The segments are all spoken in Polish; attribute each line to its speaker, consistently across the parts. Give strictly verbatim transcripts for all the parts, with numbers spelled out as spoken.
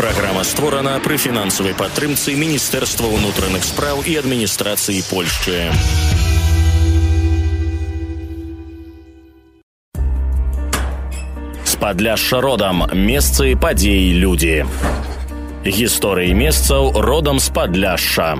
Speaker 1: Праграма створана пры фінансавай падтрымцы Міністэрства ўнутраных спраў і адміністрацыі Польшчы. З Падляшша родам. Месцы, падзеі, людзі. Гісторыі месцаў родам з Падляшша.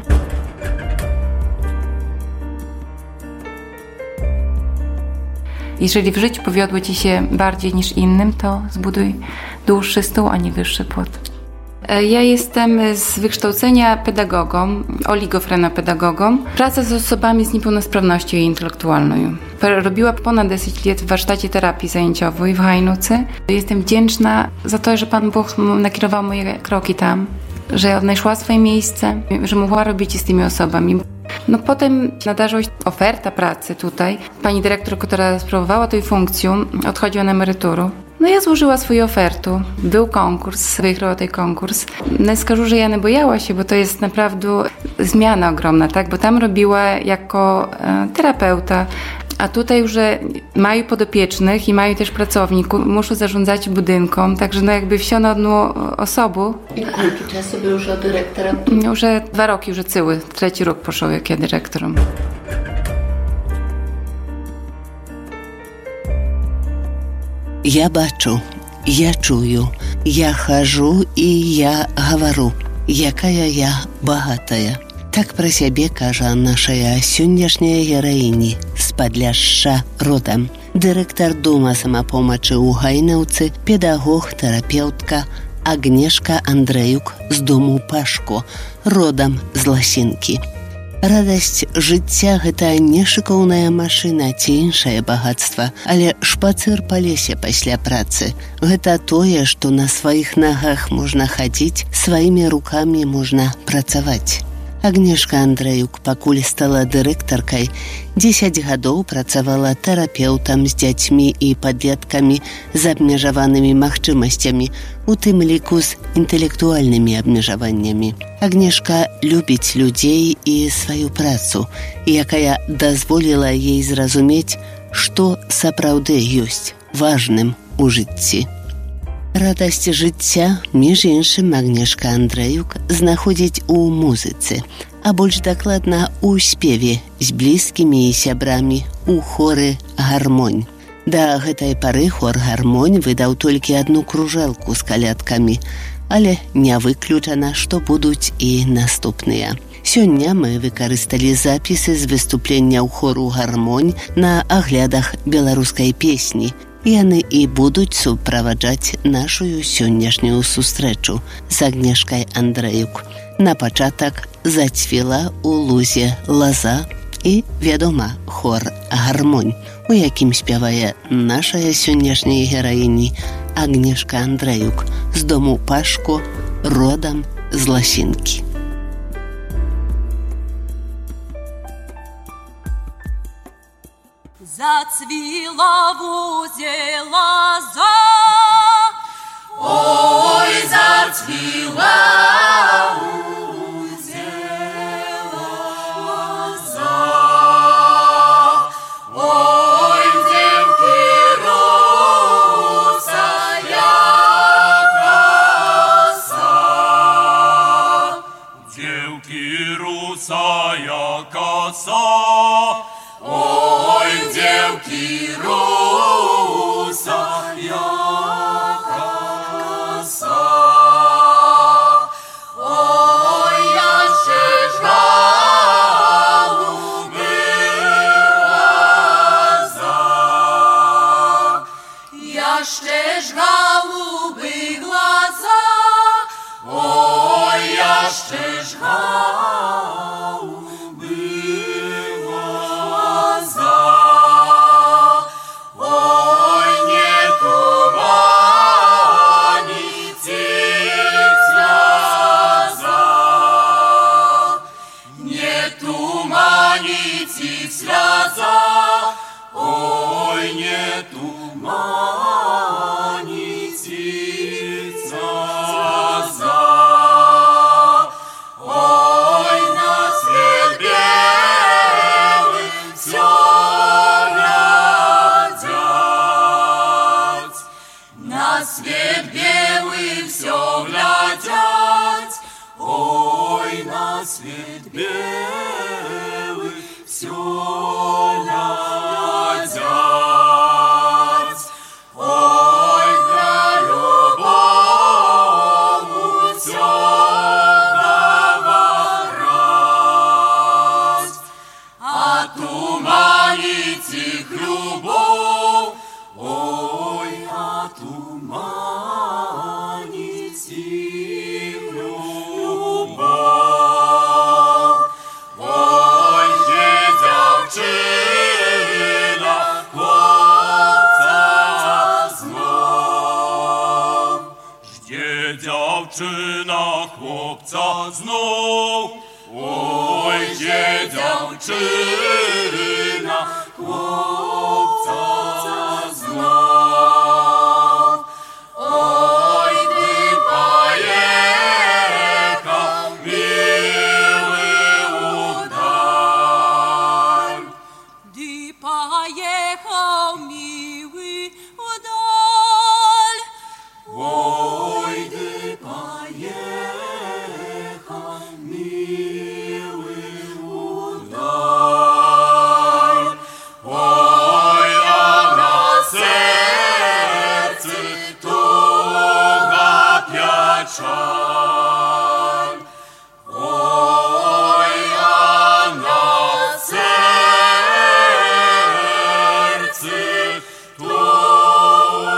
Speaker 2: Jeżeli w życiu powiodło Ci się bardziej niż innym, to zbuduj dłuższy stół, a nie wyższy płot. Ja jestem z wykształcenia pedagogą, oligofrenopedagogą. Praca z osobami z niepełnosprawnością intelektualną. Robiła ponad dziesięć lat w warsztacie terapii zajęciowej w Hajnuce. Jestem wdzięczna za to, że Pan Bóg nakierował moje kroki tam, że odnajszła swoje miejsce, że mogła robić z tymi osobami. No potem nadarzyła się oferta pracy tutaj. Pani dyrektor, która sprawowała tę funkcję, odchodziła na emeryturę. No ja złożyła swoją ofertę. Był konkurs, wygrała ten konkurs. No skażę, że ja nie bojała się, bo to jest naprawdę zmiana ogromna, tak? Bo tam robiła jako e, terapeuta, a tutaj już mają podopiecznych i mają też pracowników, muszą zarządzać budynkom, także no jakby wsio na jedną osobę.
Speaker 3: I koliko czasu był już dyrektorem?
Speaker 2: Już dwa roki, już cyły. Trzeci rok poszło, jak ja dyrektorem.
Speaker 4: Я бачу, я чую, я хожу і я говорю, якая я багатая. Так пра сябе кажа нашая сённяшняя гераіні з Падляшша родам. Дырэктар дома самапомачы ў Гайнаўцы, педагог, тэрапеўтка Агнешка Андрэюк з дому Пашко, родам з Ласінкі. Радасць жыцця – гэта не шыкоўная машына ці іншае багацтва, але шпацыр па лесе пасля працы. Гэта тое, што на сваіх нагах можна хадзіць, сваімі рукамі можна працаваць. Агнешка Андрэюк пакуль стала дырэктаркай, дзесяць гадоў працавала тэрапеўтам з дзяцьмі і падлеткамі з абмежаванымі магчымасцямі, у тым ліку з інтэлектуальнымі абмежаваннямі. Агнешка любіць людзей і сваю працу, якая дазволіла ей зразумець, што сапраўды ёсць важным у жыцці. Радасць жыцця, між іншым, Агнешка Андрэюк знаходзіць у музыцы, а больш дакладна у спеве з блізкімі і сябрамі у хоры «Гармонь». Да гэтай пары хор «Гармонь» выдаў толькі адну кружэлку з калядкамі, але не выключана, што будуць і наступныя. Сёння мы выкарысталі запісы з выступленняў хору «Гармонь» на аглядах беларускай песні. Яны і будуць суправаджаць нашую сённяшнюю сустрэчу з Агнешкай Андрэюк. На пачатак зацвіла ў лузе лаза і, вядома, хор «Гармонь», у якім спявае нашая сённяшняя гераіні Агнешка Андрэюк з дому Пашко, родам з Ласінкі.
Speaker 5: Зацвіла в лузе лоза, ой, зацвіла в лузе лоза, ой, девки русая коса, девки русая коса. Ой, девки, русая коса, ой, я ще ж голуби глаза, я ще ж голуби глаза, ой, я ще ж голуби глаза. свет белый, все глядять. Ой, для любому темного рать, отуманить их любовь, ой, отуманить их любовь. Ой, девчина, хлопца знов, жде девчина, хлопца знов. Ой, девчина, хлопца знов. Ой, ты поехал, милый, удаль.
Speaker 6: Ты поехал, милый, вдаль.
Speaker 5: Ой, ты поехал, милый, удаль. Ой, а на сердце туга печаль. Ой, а на сердце туга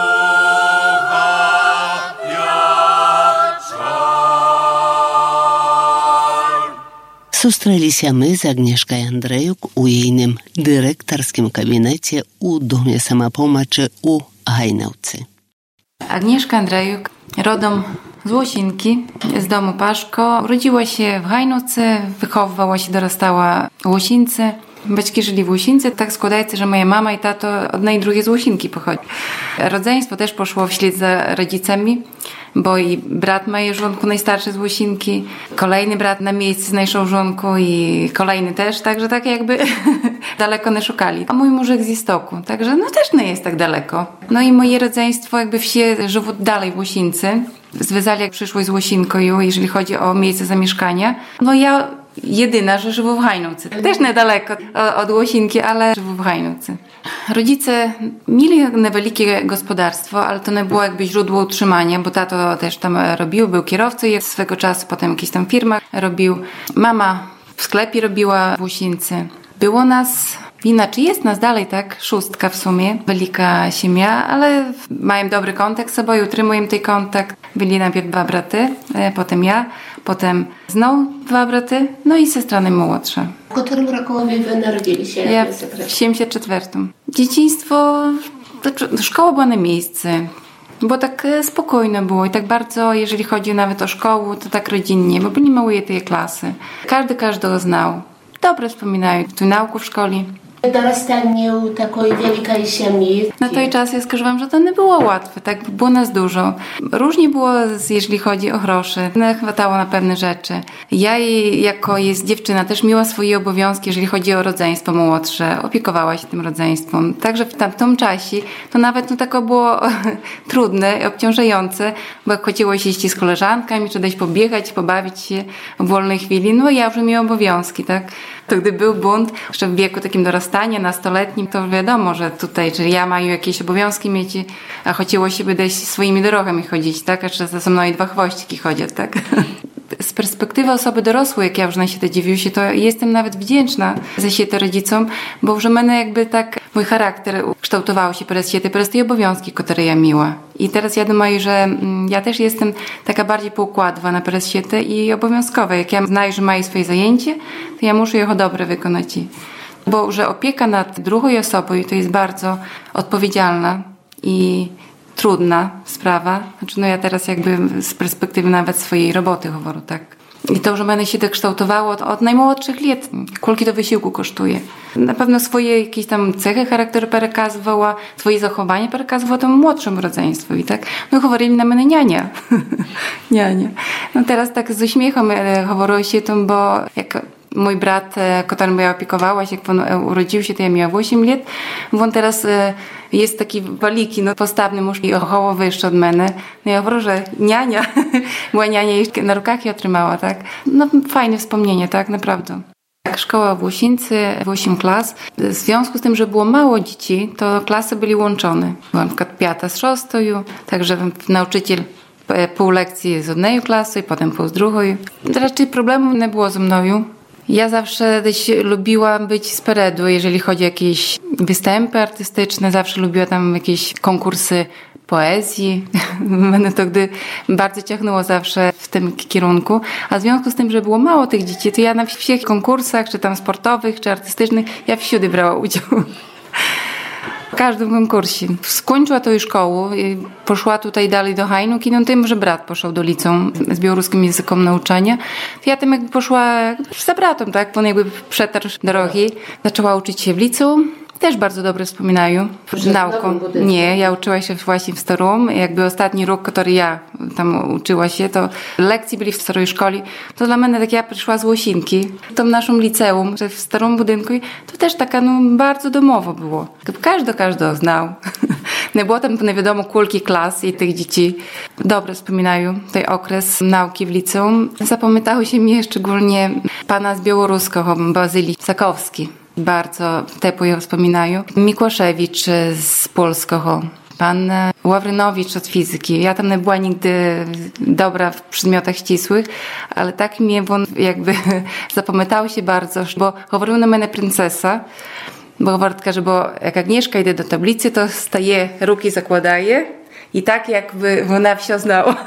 Speaker 5: печаль.
Speaker 4: Сустрэліся мы з Агнешкай Андрэюк у ейным дырэктарскім кабінеце ў доме самапомачы у Гайнаўцы.
Speaker 2: Agnieszka Andrejuk, rodom z Łosinki, z domu Paszko. Urodziła się w Hajnówce, wychowywała się, dorastała w Łosince. Baćki żyli w Łosince. Tak składaje się, że moja mama i tato od jednej i drugiej z Łosinki pochodzi. Rodzeństwo też poszło wśled za rodzicami, bo i brat mojej żonku najstarszy z Łosinki, kolejny brat na miejscu z najszą żonku i kolejny też, także tak jakby daleko nie szukali. A mój mużek z Istoku, także no też nie jest tak daleko. No i moje rodzeństwo jakby wsie żyło dalej w Łosince. Związali jak przyszłość z Łosinką, jeżeli chodzi o miejsce zamieszkania. No ja jedyna, że żyło w Hajnówce. Też niedaleko od Łosinki, ale żyło w Hajnówce. Rodzice mieli niewielkie gospodarstwo, ale to nie było jakby źródło utrzymania, bo tato też tam robił, był kierowcą i swego czasu potem jakiś tam firma robił. Mama w sklepie robiła w Łosince. Było nas, inaczej jest nas dalej, tak, szóstka w sumie, wielka ziemia, ale mają dobry kontakt z sobą i utrzymują ten kontakt. Byli najpierw dwa braty, potem ja, potem znowu dwa braty, no i siostra najmłodsza.
Speaker 3: W którym roku wy narodzili się?
Speaker 2: Ja w siedemdziesiątym czwartym. Dzieciństwo, to szkoła była na miejscu, bo tak spokojno było i tak bardzo, jeżeli chodzi nawet o szkołę, to tak rodzinnie, bo byli małe tej klasy. Każdy każdego znał. Dobre wspominają tu nauku w szkole.
Speaker 3: Dorastanie u takiej wielkiej ziemi.
Speaker 2: Na tej czas ja skażę wam, że to nie było łatwe, tak było nas dużo. Różnie było, jeżeli chodzi o grosze, nie chwatało na pewne rzeczy. Ja jako jest dziewczyna też miała swoje obowiązki, jeżeli chodzi o rodzeństwo młodsze, opiekowała się tym rodzeństwem. Także w tamtym czasie to nawet no, tak było trudne, obciążające, bo jak chodziło się iść z koleżankami, czy gdzieś pobiegać, pobawić się w wolnej chwili, no ja już miałam obowiązki, tak? To gdy był bunt, jeszcze w wieku takim dorastania, nastoletnim, to wiadomo, że tutaj, czyli ja mają jakieś obowiązki mieć, a chodziło się by gdzieś swoimi drogami chodzić, tak? A jeszcze za mną i dwa chwościki chodzą, tak? Z perspektywy osoby dorosłej, jak ja już na siebie dziwię się, to jestem nawet wdzięczna za siebie rodzicom, bo już mnie jakby tak mój charakter kształtował się przez siebie, przez te obowiązki, które ja miała. I teraz ja думаю, że ja też jestem taka bardziej poukładowana przez siebie i obowiązkowa. Jak ja znaję, że mają swoje zajęcie, to ja muszę je dobre wykonać. Bo że opieka nad drugą osobą to jest bardzo odpowiedzialna i trudna sprawa. Znaczy, no ja teraz jakby z perspektywy nawet swojej roboty mówię, tak. I to, że mnie się to kształtowało od, od najmłodszych lat. Kulki to wysiłku kosztuje. Na pewno swoje jakieś tam cechy charakteru przekazywała, swoje zachowanie przekazywała temu młodszemu rodzeństwu. I tak, no mówili na mnie niania. niania. No teraz tak z uśmiechem mówiło się tym, bo jak Mój brat, którym ja opiekowała się, jak on urodził się, to ja miała osiem lat. On teraz jest taki waliki, no postawny mąż i około wyższy od mnie. No ja mówię, że niania, była niania i na rukach je otrzymała, tak? No fajne wspomnienie, tak, naprawdę. Szkoła w Łosińcy, osiem klas. W związku z tym, że było mało dzieci, to klasy były łączone. Byłam na przykład piąta z szóstą, także nauczyciel pół lekcji z jednej klasy, potem pół z drugiej. Raczej problemu nie było ze mną. Ja zawsze też lubiłam być z peredu, jeżeli chodzi o jakieś występy artystyczne. Zawsze lubiłam tam jakieś konkursy poezji. Mnie to gdy bardzo ciągnęło zawsze w tym kierunku. A w związku z tym, że było mało tych dzieci, to ja na wszystkich konkursach, czy tam sportowych, czy artystycznych, ja wszędzie brała udział. W każdym konkursie. Skończyła to już szkołę i poszła tutaj dalej do Hajnówki, no tym, że brat poszedł do liceum z białoruskim językiem nauczania. Ja tam jakby poszła za bratem, tak? On jakby przetarł drogi. Zaczęła uczyć się w liceum. Też bardzo dobrze wspominają nauką. Nie, ja uczyła się właśnie w Starom. Jakby ostatni rok, który ja tam uczyła się, to lekcje byli w starej szkole. To dla mnie tak ja przyszła z Łosinki, w tym naszym liceum, że w starym budynku, to też taka no bardzo domowo było. Każdy każdego znał. Nie było tam nie wiadomo kulki klas i tych dzieci. Dobrze wspominają ten okres nauki w liceum. Zapamiętało się mi szczególnie pana z białoruskiego, Bazylii Sakowski. Bardzo ciepło wspominają. Mikłaszewicz z polskiego, pan Ławrynowicz od fizyki. Ja tam nie była nigdy dobra w przedmiotach ścisłych, ale tak mnie on jakby zapamiętał się bardzo, bo mówił na mnie princesa, bo говорит, że bo jak Agnieszka idzie do tablicy, to staje, ruki zakładaje i tak jakby ona wszystko znała.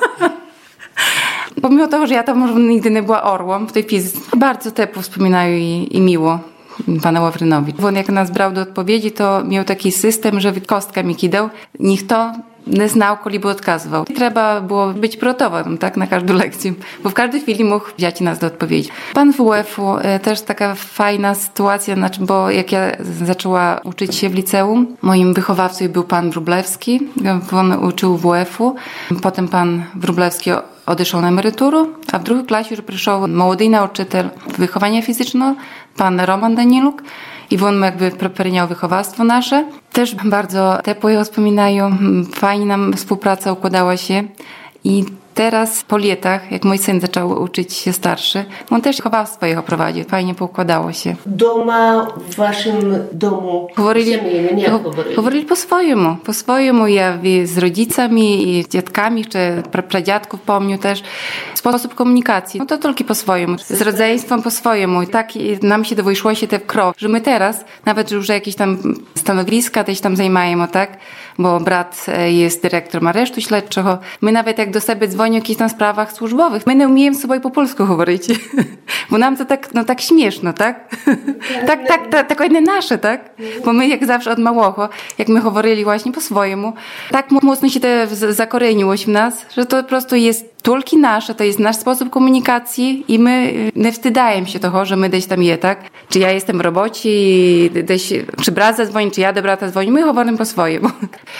Speaker 2: Pomimo tego, że ja tam może nigdy nie była orłą w tej fizyce, bardzo ciepło wspominają i, i miło pana Ławrynowicz. On jak nas brał do odpowiedzi, to miał taki system, że kostka mi kidał. Nikt to nie znał, kiedy by odkazywał. Trzeba było być przygotowanym, tak, na każdą lekcję, bo w każdej chwili mógł wziąć nas do odpowiedzi. Pan w U F u też taka fajna sytuacja, znaczy, bo jak ja zaczęła uczyć się w liceum, moim wychowawcą był pan Wróblewski. On uczył w U F u. Potem pan Wróblewski odeszł na emeryturę, a w drugiej klasie już przyszedł młody nauczyciel wychowania fizycznego, pan Roman Daniluk, i on jakby przeniósł wychowawstwo nasze. Też bardzo ciepło je wspominają, fajnie nam współpraca układała się i teraz po latach, jak mój syn zaczął uczyć się starszy, on też wychowawstwo jego prowadził, fajnie poukładało się.
Speaker 3: Doma, w waszym domu
Speaker 2: Говорили,
Speaker 3: семейnym, jak говорили?
Speaker 2: Говорили po swojemu, po swojemu, ja z rodzicami i z dziadkami, czy pra, pradziadków pomniu też. Sposób komunikacji, no to tylko po swojemu, z rodzeństwem po swojemu. I tak nam się dowyszło się te w krok, że my teraz, nawet że już jakieś tam stanowiska też tam zajmujemy, tak? Bo brat jest dyrektorem aresztu śledczego. My nawet jak do siebie dzwonią o jakichś tam sprawach służbowych, my nie umiemy sobie po polsku mówić. Bo nam to tak, no tak śmieszno, tak? tak, tak, tak, tak nie nasze, tak? Bo my jak zawsze od małego, jak my mówili właśnie po swojemu, tak mocno się to zakoreniło w nas, że to po prostu jest tylko nasze, to jest nasz sposób komunikacji i my nie wstydajemy się tego, że my gdzieś tam je, tak? Czy ja jestem w robocie i gdzieś, czy brat zadzwoni, czy ja do brata dzwoni, my mówimy po swojemu.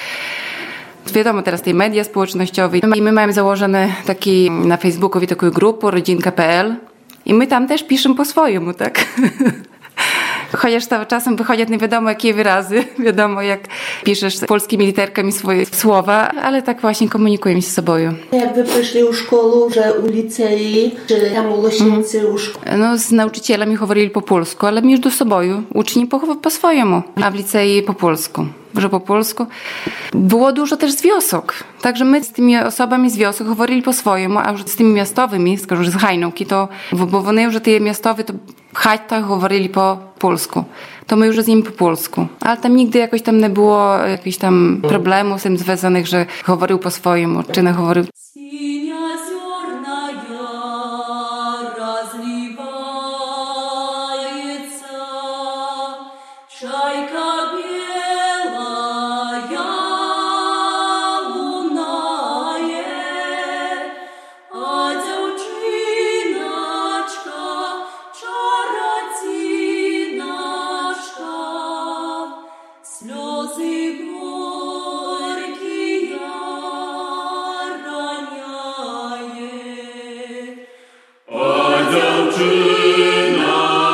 Speaker 2: Wiadomo teraz tej media społecznościowe i my mamy założone taki na Facebooku taką grupę rodzinka kropka p l i my tam też piszemy po swojemu, tak? Chociaż to czasem wychodzą nie wiadomo jakie wyrazy, wiadomo jak piszesz polskimi literkami swoje słowa, ale tak właśnie komunikujemy się z sobą.
Speaker 3: Jak wy przyszli u szkoły, że u licei, czy tam u Łosińcy, u szkoły?
Speaker 2: No z nauczycielami mówili po polsku, ale między sobą uczni po, po swojemu, a w licei po polsku. Że po polsku. Było dużo też z wiosok. Także my z tymi osobami z wiosok mówili po swojemu, a już z tymi miastowymi, skoro z Hajnówki, to, bo one już te miastowe, to chać to mówili po polsku. To my już z nimi po polsku. Ale tam nigdy jakoś tam nie było jakichś tam problemów z tym związanych, że mówił po swojemu, czy nie mówił.
Speaker 5: Dziewczyna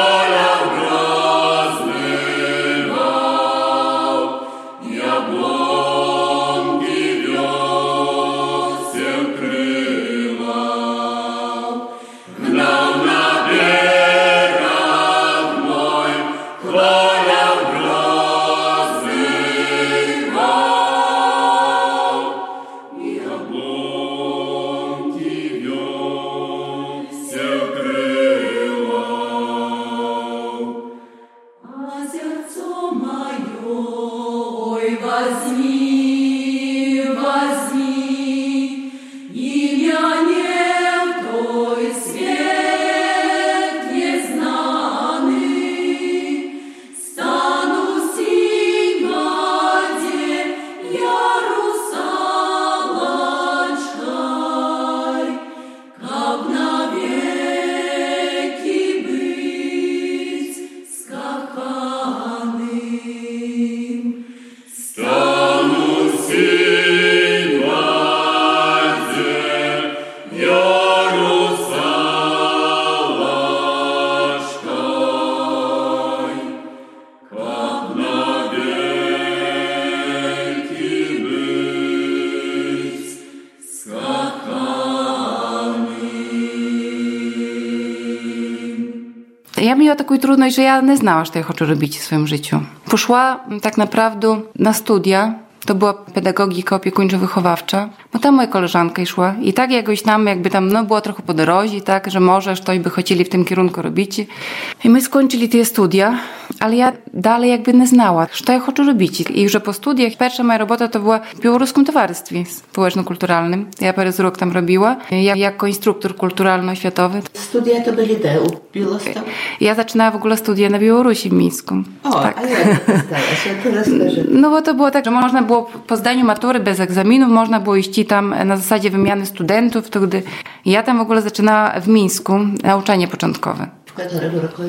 Speaker 2: Ja miałam taką trudność, że ja nie znałam, co ja chcę robić w swoim życiu. Poszła tak naprawdę na studia, to była pedagogika opiekuńczo-wychowawcza, bo tam moja koleżanka szła i tak jakoś tam jakby tam no było trochę po drodze, tak, że może coś by chcieli w tym kierunku robić. I my skończyli te studia, ale ja dalej jakby nie znała, co ja chcę robić. I już po studiach pierwsza moja robota to była w białoruskim towarzystwie społeczno-kulturalnym. Ja przez rok tam robiła, ja, jako instruktor kulturalno-oświatowy.
Speaker 3: Studia to byli de u Białostocku?
Speaker 2: Ja zaczynałam w ogóle studia na Białorusi w Mińsku.
Speaker 3: O, tak. A jak to stałaś? Ja teraz też.
Speaker 2: No bo to było tak, że można było po zdaniu matury bez egzaminów, można było iść tam na zasadzie wymiany studentów, to gdy ja tam w ogóle zaczynałam w Mińsku nauczanie początkowe.
Speaker 3: W którego roku?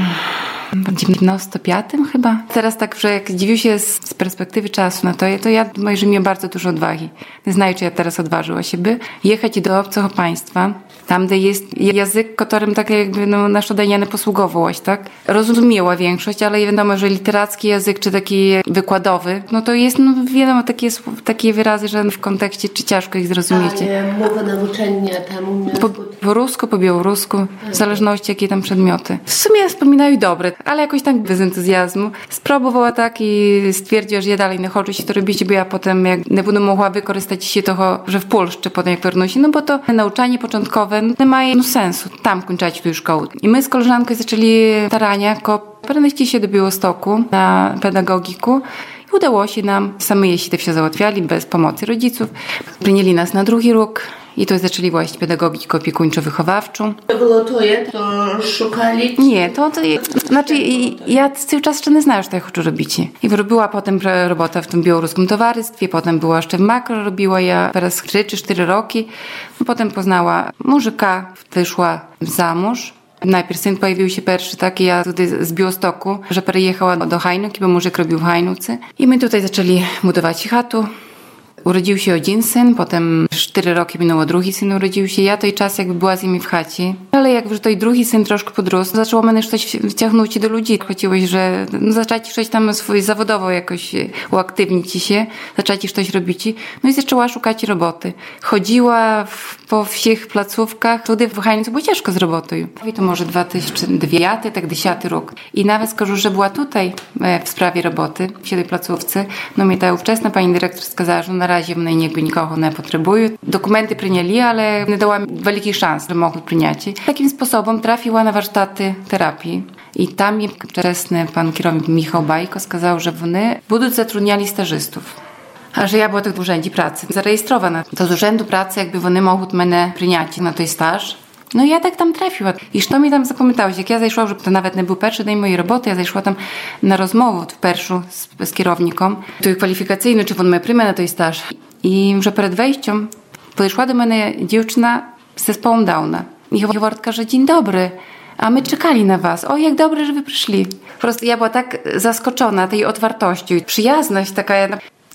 Speaker 2: W dziewięćdziesiątym piątym chyba. Teraz tak, że jak dziwię się z, z perspektywy czasu na to, to ja myślę, że miałam bardzo dużo odwagi. Nie znam, czy ja teraz odważyła się by jechać do obcego państwa, tam, gdzie jest język, którym tak jakby no, na szodenia nie posługowałaś, tak? Rozumiała większość, ale wiadomo, że literacki język, czy taki wykładowy, no to jest, no wiadomo, takie, takie wyrazy, że w kontekście, czy ciężko ich zrozumieć.
Speaker 3: Ale mowa nauczania tam umiała...
Speaker 2: Po, po rusku, po białorusku, w zależności jakie tam przedmioty. W sumie wspominają dobre, ale jakoś tak bez entuzjazmu. Spróbowała tak i stwierdziła, że ja dalej nie chcę się to robić, bo ja potem jak nie będę mogła wykorzystać się toho, że w Polsce potem jak wróci, no bo to nauczanie początkowe nie ma no, sensu tam kończyć tu szkołę. I my z koleżanką zaczęli starania ko przenieść się do Białostocku na pedagogiku. I udało się nam, sami się to wszystko załatwiali, bez pomocy rodziców. Przyjęli nas na drugi rok i to zaczęli właśnie pedagogikę opiekuńczo-wychowawczą.
Speaker 3: To było to, to szukali?
Speaker 2: Nie, to, to znaczy ja cały czas jeszcze nie znałam, co ja chcę robić. I robiła potem robota w tym białoruskim towarzystwie, potem była jeszcze w makro, robiła ja teraz trzy czy cztery roki. Potem poznała muzyka, wyszła za mąż. Najpierw syn pojawił się pierwszy, tak, i ja tutaj z Białostocku, że przejechała do Hajnuki, bo muzyk robił w Hajnuce. I my tutaj zaczęli budować chatę. Urodził się jeden syn, potem cztery roki minęło, drugi syn urodził się. Ja tej czas jakby była z nimi w chacie. Ale jak już to i drugi syn troszkę podrósł, zaczęło mnie coś wciągnąć do ludzi. Chodziłeś, że no, zaczęli coś tam swój zawodowo jakoś uaktywnić się, zaczęli coś robić. No i zaczęła szukać roboty. Chodziła w, po wszystkich placówkach. Tutaj w Hajnicu było ciężko z robotą. I to może dwa tysiące dziewiąty, tak dziesiąty rok. I nawet skoro, że była tutaj w sprawie roboty, w tej placówce, no mnie ta ówczesna pani dyrektor skazała, że na razie mnie jakby nikogo nie potrzebują. Dokumenty przyjęli, ale nie dała wielkich szans, że mogli przyjąć. Takim sposobem trafiła na warsztaty terapii. I tam mi wczesny pan kierownik Michał Bajko skazał, że oni będą zatrudniali stażystów. A że ja była tak w urzędzie pracy zarejestrowana. To z urzędu pracy jakby oni mogli mnie przyjąć na ten staż. No i ja tak tam trafiła. I co mi tam zapamiętało, jak ja zajszła, że to nawet nie był pierwszy dzień mojej roboty, ja zajszła tam na rozmowę w pierwszą z, z kierownikiem, tu kwalifikacyjny, czy on mnie przyjmie na ten staż. I że przed wejściem podeszła do mnie dziewczyna z zespołem Downa. I Wardka, że dzień dobry, a my czekali na was. O, jak dobrze, że wy przyszli. Po prostu ja była tak zaskoczona tej otwartością. Przyjazność taka.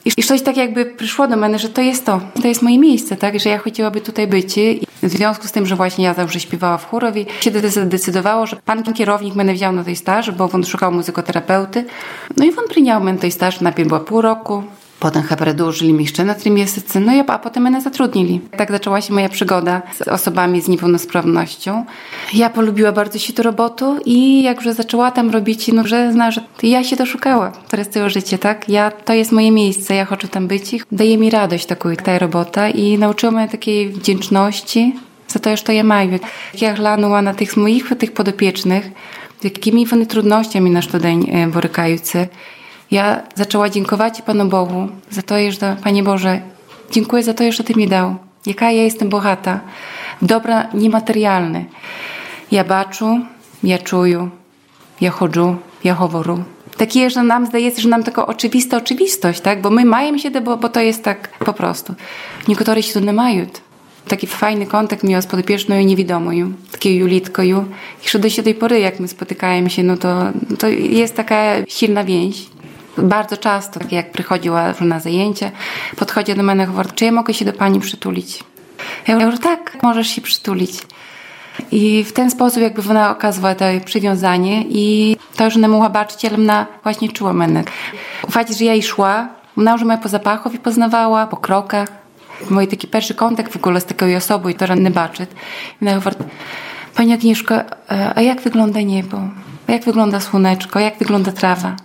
Speaker 2: I coś tak jakby przyszło do mnie, że to jest to, to jest moje miejsce, tak, że ja chciałaby tutaj być. I w związku z tym, że właśnie ja zawsze śpiewała w chórowie, się zdecydowało, że pan kierownik mnie wziął na tej staż, bo on szukał muzykoterapeuty. No i on przyjął mnie na tej staż, najpierw było pół roku. Potem chyba przedłużyli mi jeszcze na trzy miesiące, no i a potem mnie zatrudnili. Tak zaczęła się moja przygoda z osobami z niepełnosprawnością. Ja polubiła bardzo się tę robotę i jak już zaczęła tam robić, no że zna, że ja się doszukała teraz całe życie, tak? Ja, to jest moje miejsce, ja chcę tam być i daje mi radość taką, ta robota i nauczyła mnie takiej wdzięczności za to, że to ja mam. Jak ja glądała na tych moich tych podopiecznych, jakimi one trudnościami na co dzień borykają się. Ja zaczęła dziękować Panu Bogu za to, że Panie Boże, dziękuję za to, że Ty mi dał. Jaka ja jestem bogata. Dobra niematerialne. Ja baczę, ja czuję, ja chodzę, ja говорю. Takie, że nam zdaje się, że nam taka oczywista oczywistość, tak? Bo my majemy się, bo, bo to jest tak po prostu. Niektórzy się to nie mają. Taki fajny kontakt miał z podopieczną i niewidomą, taką Julitką. I że do tej pory, jak my spotykamy się, no to, to jest taka silna więź. Bardzo często, tak jak przychodziła na zajęcia, podchodzi do mnie i mówi, czy ja mogę się do pani przytulić? Ja mówię, tak, możesz się przytulić. I w ten sposób jakby ona okazywała to przywiązanie i to już nie mogła baczyć, ale ona właśnie czuła mnie. Fakt, że ja jej szła, ona już mnie po zapachu i poznawała, po krokach. Mój taki pierwszy kontakt w ogóle z taką osobą, która nie baczy. I ona mówi, pani Agnieszko, a jak wygląda niebo? A jak wygląda słoneczko? A jak wygląda trawa?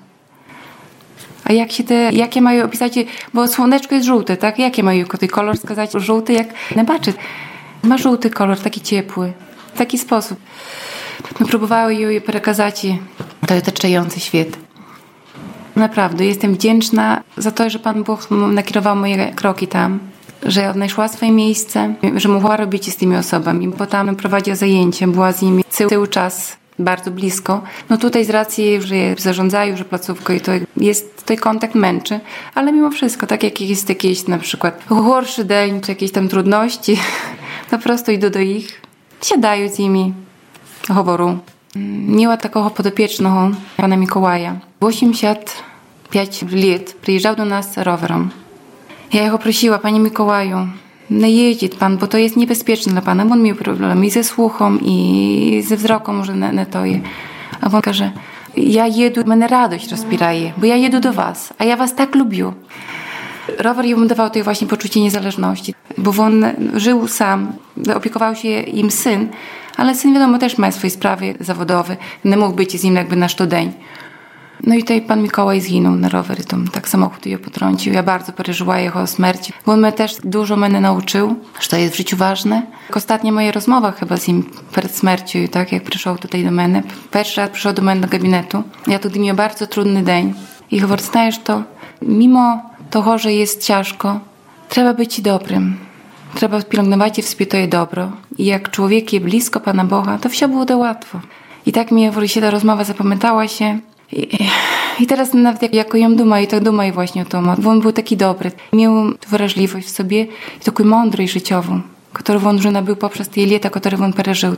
Speaker 2: A jak się te, jakie mają opisać, bo słoneczko jest żółte, tak? Jakie mają ten kolor skazać? Żółty jak na baczy. Ma żółty kolor, taki ciepły. W taki sposób. No, próbowały jej przekazać to otaczający świat. Naprawdę, jestem wdzięczna za to, że Pan Bóg nakierował moje kroki tam, że odnajszła swoje miejsce, że mogła robić z tymi osobami. Potem prowadziła zajęcia, była z nimi cały czas bardzo blisko. No tutaj z racji, że zarządzają, że placówką i to jest, tutaj kontakt męczy, ale mimo wszystko, tak jak jest jakiś na przykład gorszy dzień, czy jakieś tam trudności, po prostu idę do ich, siadają z nimi, mówią. Miała takiego podopiecznego pana Mikołaja. osiemdziesiąt pięć lat przyjeżdżał do nas rowerem. Ja jego prosiła, panie Mikołaju, nie jeździ pan, bo to jest niebezpieczne dla pana. On miał problemy i ze słuchom, i ze wzrokiem, może na, na to je. A on każe, ja jedu, mnie radość rozpiraje, bo ja jedu do was, a ja was tak lubię. Rower jemu dawał to właśnie poczucie niezależności, bo on żył sam, opiekował się im syn, ale syn wiadomo też ma swoje sprawy zawodowe, nie mógł być z nim jakby na co dzień. No i tutaj pan Mikołaj zginął na rower, to tak samochód ją potrącił. Ja bardzo przeżyłam jego śmierć, bo on mnie też dużo mnie nauczył, że to jest w życiu ważne. Ostatnia moja rozmowa chyba z nim przed śmiercią, tak jak przyszedł tutaj do mnie. Pierwszy raz przyszedł do mnie do gabinetu. Ja tutaj miałam bardzo trudny dzień. I mówię, znajesz to, mimo toho, że jest ciężko, trzeba być dobrym. Trzeba pielęgnować w sobie to je dobro. I jak człowiek jest blisko Pana Boga, to wszystko było to łatwo. I tak mi się ta rozmowa zapamiętała się. I, I teraz nawet jak, jak ją dumaj, to dumaj właśnie o to, bo on był taki dobry. Miał wrażliwość w sobie i taką mądrość życiową, którą on już nabył poprzez te lata, które on przeżył.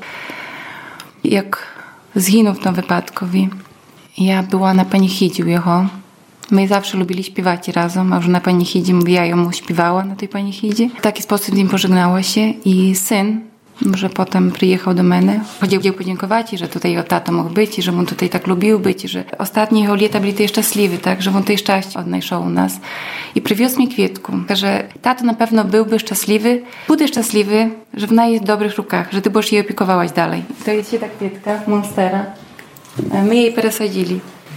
Speaker 2: Jak zginął w tym wypadku, ja była na panichidzie u jego. My zawsze lubili śpiewać razem, a już na panichidzie ja ją śpiewała na tej panichidzie. W taki sposób z nim pożegnała się i syn, że potem przyjechał do mnie, chciał podziękować, że tutaj o tato mógł być i że on tutaj tak lubił być, że ostatnie jego lata byli tutaj szczęśliwy, tak, że on tutaj szczęście odnajszał u nas. I przywiózł mi kwietku, że tato na pewno byłby szczęśliwy, będzie szczęśliwy, że w jest w dobrych rukach, że ty będziesz jej opiekowałaś dalej. To jest ta kwietka, monstera. My jej przesadzili.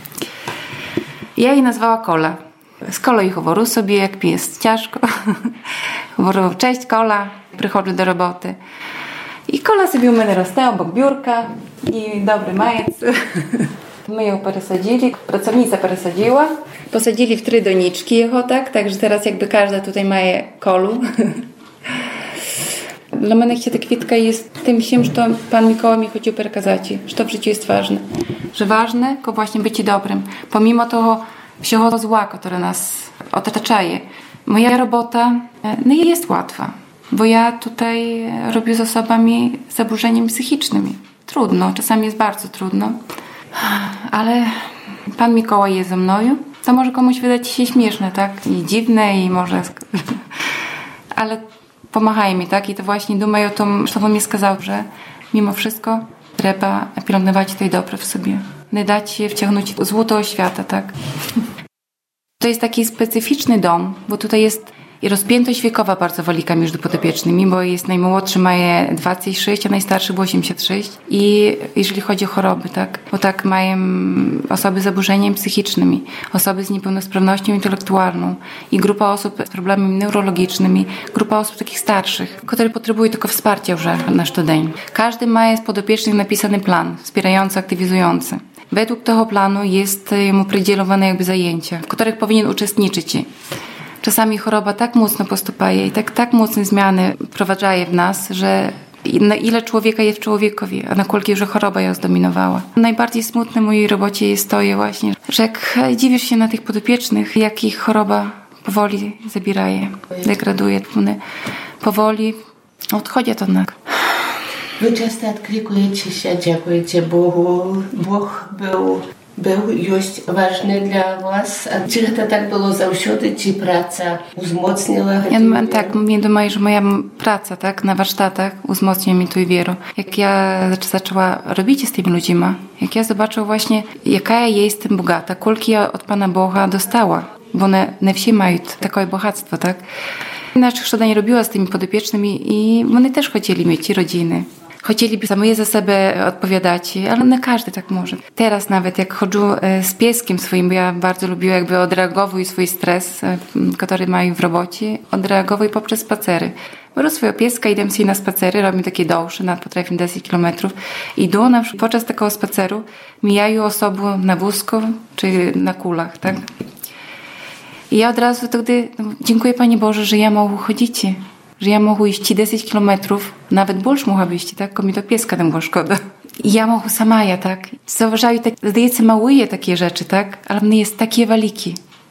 Speaker 2: Ja jej nazwała Kola. Z Kolą ich choworu sobie, jak pies, ciężko. Choworu, cześć Kola, przychodzę do roboty. I Kola sobie u mnie rosła obok biurka i dobry majec. My ją przesadzili, pracownica przesadziła. Posadzili w trzy doniczki jego, tak? Także teraz jakby każda tutaj ma Kolu. Dla mnie ta kwitka jest tym się, że Pan Mikołaj mi chciał przekazać, że to w życiu jest ważne. Że ważne, to właśnie być dobrym. Pomimo toho wszego zła, które nas otacza. Moja robota nie jest łatwa, bo ja tutaj robię z osobami z zaburzeniami psychicznymi. Trudno, czasami jest bardzo trudno, ale Pan Mikołaj jest ze mną To może komuś wydać się śmieszne, tak? I dziwne, i może... Ale pomagają mi, tak? I to właśnie думаю o tym, co on mi сказał, że mimo wszystko trzeba pielęgnować to dobre w sobie. Nie dać się wciągnąć w złotego świata, tak? To jest taki specyficzny dom, bo tutaj jest i rozpiętość wiekowa bardzo wielka między podopiecznymi, bo jest najmłodszy ma dwadzieścia sześć, a najstarszy był osiemdziesiąt sześć. I jeżeli chodzi o choroby, tak, bo tak mają osoby z zaburzeniami psychicznymi, osoby z niepełnosprawnością intelektualną i grupa osób z problemami neurologicznymi, grupa osób takich starszych, które potrzebują tylko wsparcia już na co dzień. Każdy ma z podopiecznych napisany plan wspierający, aktywizujący. Według tego planu jest mu przydzielone jakby zajęcia, w których powinien uczestniczyć. Czasami choroba tak mocno postępuje i tak, tak mocne zmiany wprowadza w nas, że na ile człowieka jest w człowiekowi, a na kolki już choroba ją zdominowała. Najbardziej smutne w mojej robocie jest to właśnie, że jak dziwisz się na tych podopiecznych, jak ich choroba powoli zabieraje, degraduje. One powoli odchodzi od nas.
Speaker 3: Wy często odklikujecie się, dziękujecie Bogu. Bóg był był już ważny dla was. A czy to tak było zawsze, czy praca wzmocniła?
Speaker 2: Ja, tak, ja думаю, że moja praca tak, na warsztatach wzmocnia mi tu wierę. Jak ja zaczęła robić z tymi ludźmi, jak ja zobaczyła właśnie, jaka ja jestem bogata, kolki ja od Pana Boga dostała, bo one, nie wszyscy mają takie bogactwo, tak? Inaczej co nie robiła z tymi podopiecznymi i one też chcieli mieć rodziny. Chcieliby sami za siebie odpowiadać, ale nie każdy tak może. Teraz nawet jak chodzę z pieskiem swoim, bo ja bardzo lubię jakby odreagować swój stres, który mają w robocie, odreagować poprzez spacery. Biorę swojego pieska, idę sobie na spacery, robię takie dłuższe, nawet potrafię dziesięć kilometrów. Idę na przykład podczas takiego spaceru, mijają osoby na wózku czy na kulach, tak? I ja od razu wtedy no, dziękuję Panie Boże, że ja mogę chodzić. Że ja mogę iść dziesięć kilometrów, nawet больше mogę iść, tak? Tylko mi do pieska tam było szkoda. I ja mogę sama, ja, tak? Zauważają, tak, zdaje się małe takie rzeczy, tak? Ale mnie jest takie wielkie.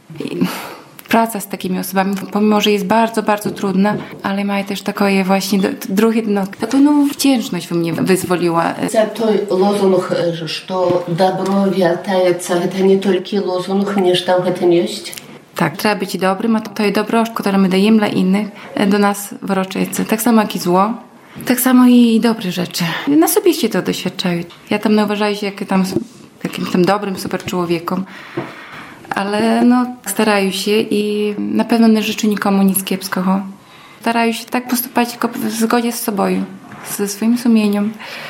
Speaker 2: Praca z takimi osobami, pomimo, że jest bardzo, bardzo trudna, ale ma też takie właśnie drugie dno. Taką no, wdzięczność we mnie wyzwoliła.
Speaker 3: Za to lozung, że dobro wiertaється, to nie tylko lozung, nie tam to jest?
Speaker 2: Tak, trzeba być dobrym, a to jest dobro, które my dajemy dla innych, do nas wroczycy. Tak samo jak i zło, tak samo i dobre rzeczy. Na sobie się to doświadczają. Ja tam nie uważаю się jak tam, jakimś tam dobrym, super człowiekiem, ale no, starają się i na pewno nie życzę nikomu nic kiepskiego. Starają się tak postępować tylko w zgodzie z sobą, ze swoim sumieniem,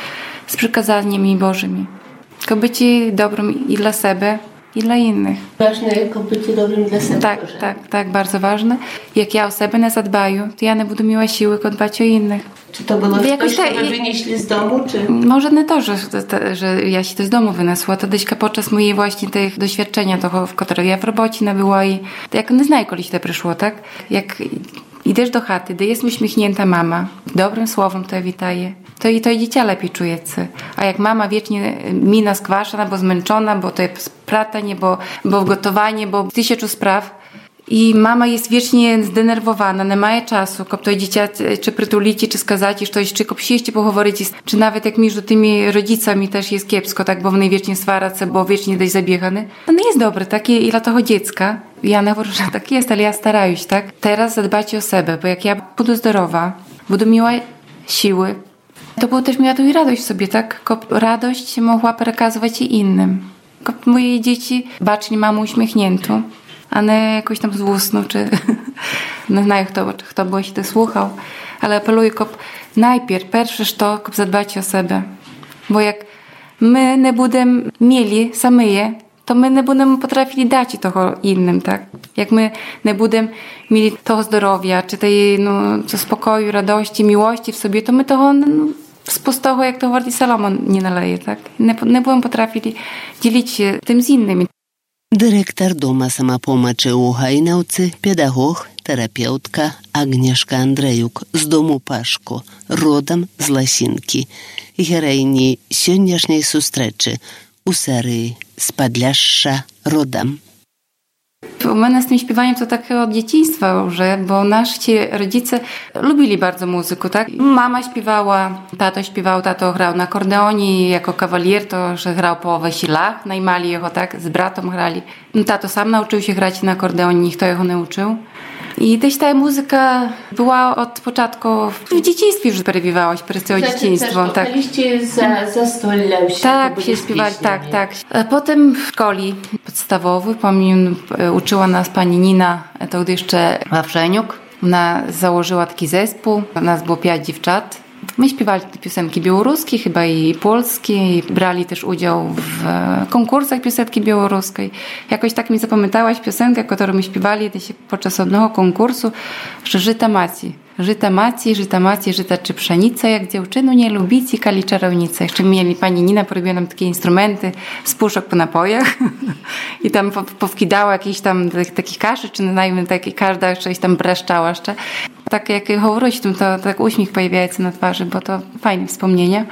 Speaker 2: z przykazaniami Bożymi. Tylko być dobrym i dla siebie, i dla innych.
Speaker 3: Ważne jako bycie dobrym dla siebie.
Speaker 2: Tak,
Speaker 3: Boże.
Speaker 2: tak, tak, bardzo ważne. Jak ja o siebie nie zadbаю, to ja nie będę miała siły dbać o innych.
Speaker 3: Czy to było
Speaker 2: jakoś
Speaker 3: coś,
Speaker 2: ta...
Speaker 3: co wy wynieśli z domu, czy?
Speaker 2: Może nie to, że, że ja się to z domu wyniosła, to deśka podczas mojej właśnie tych doświadczenia toho, w którym ja w robocie nabyła i to jak nie znаю, kiedy się to przyszło, tak? Jak idziesz do chaty, gdy jest uśmiechnięta mama, dobrym słowem to witaje, to i to i dziecię lepiej czuje się. A jak mama wiecznie mina skwaszona, bo zmęczona, bo to jest pratanie, bo, bo gotowanie, bo tysiącu spraw, i mama jest wiecznie zdenerwowana, nie ma czasu, kop to dziecię czy przytulić, czy skazać, czy coś, czy kop sieść, pochoworyć, czy nawet jak między tymi rodzicami też jest kiepsko, tak, bo one wiecznie swarają, bo wiecznie dość zabiegane. To nie jest dobre, tak, i dla tego dziecka. Ja nie mówię, że tak jest, ale ja starаюсь, tak, teraz zadbać o siebie, bo jak ja będę zdrowa, będę miała siły, to było też miała tu i radość w sobie, tak, kop radość mogła przekazywać i innym. Kop moje dzieci bacznie mamę uśmiechniętą, a nie jakoś tam złusną, czy nie знаю, kto, kto by się to słuchał, ale apeluję, kop najpierw, pierwsze to, kop zadbać o siebie, bo jak my nie będziemy mieli samyje, to my nie będziemy potrafili dać tego innym, tak? Jak my nie będziemy mieli tego zdrowia, czy tej no, spokoju, radości, miłości w sobie, to my tego no, z pustego, jak to mówi Salomon, nie naleje, tak? Nie, nie będziemy potrafili dzielić się tym z innymi.
Speaker 4: Dyrektor Doma Samopomочи u Hajnałcy, pedagog, terapeutka Agnieszka Andrejuk z domu Paszko, rodem z Lasинки, героїні сьогоднішньої зустрічі у серії «З Подляшша родом».
Speaker 2: U mnie z tym śpiewaniem to takie od dzieciństwa już, bo nasi rodzice lubili bardzo muzykę, tak? Mama śpiewała, tato śpiewał, tato grał na akordeonie jako kawalier, to że grał po wesilach, najmali jego, tak? Z bratem grali. Tato sam nauczył się grać na akordeonie, nikt jego nie uczył. I też ta muzyka była od początku, w dzieciństwie już przebywałaś przez całe
Speaker 3: znaczy,
Speaker 2: dzieciństwo. Tak,
Speaker 3: za, za stołem się.
Speaker 2: Tak, się śpiewali, tak, tak. A potem w szkole podstawowej, pamiętam, uczyła nas pani Nina, to gdy jeszcze Wawrzeniuk. Ona założyła taki zespół, nas było pięć dziewczat. My śpiewali piosenki białoruskie, chyba i polskie, i brali też udział w konkursach piosenki białoruskiej. Jakoś tak mi zapamiętałaś piosenkę, którą my śpiewali podczas jednego konkursu, że Żyta Maci. Żyta Maci, Żyta Maci, Żyta czy pszenica, jak dziewczynu nie lubicie, kali czarownica. Jeszcze mieli pani Nina, porobiła nam takie instrumenty z puszek po napojach i tam powkidała jakieś tam takich kaszy, czy najmniej takie każda coś tam breszczała jeszcze. Tak jak говорить, to tak uśmiech pojawia się na twarzy, bo to fajne wspomnienia.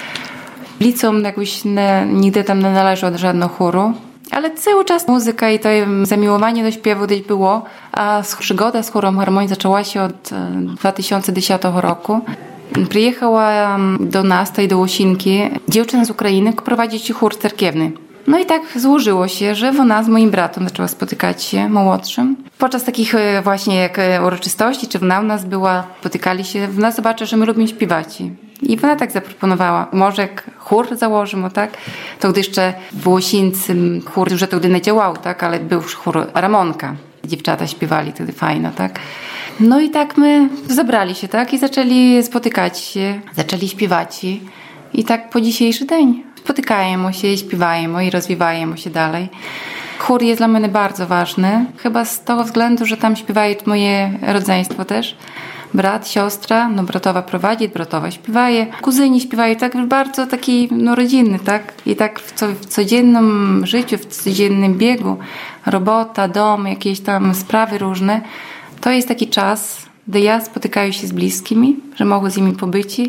Speaker 2: Liceum jakoś nie, nigdy tam nie należy do żadnego chóru. Ale cały czas muzyka i to zamiłowanie do śpiewu gdzieś było, a przygoda z chórem harmonii zaczęła się od dwa tysiące dziesiątego roku. Przyjechała do nas, tutaj do Łosinki, dziewczyna z Ukrainy prowadzić chór cerkiewny. No i tak złożyło się, że ona z moim bratem zaczęła spotykać się, młodszym. Podczas takich właśnie jak uroczystości, czy ona u nas była, spotykali się, ona zobaczy, że my lubimy śpiewać. I ona tak zaproponowała, może jak chór założymy, tak? To gdy jeszcze w Łosince chór już wtedy nie działał, tak? Ale był już chór Ramonka. Dziewczata śpiewali wtedy fajno, tak? No i tak my zabrali się, tak? I zaczęli spotykać się, zaczęli śpiewać. I tak po dzisiejszy dzień spotykają się, śpiewają i rozwijają się dalej. Chór jest dla mnie bardzo ważny, chyba z tego względu, że tam śpiewają moje rodzeństwo też. Brat, siostra, no bratowa prowadzi, bratowa śpiewaje. Kuzyni śpiewają tak bardzo taki no rodzinny, tak? I tak w, co, w codziennym życiu, w codziennym biegu, robota, dom, jakieś tam sprawy różne, to jest taki czas, gdy ja spotykają się z bliskimi, że mogę z nimi pobyć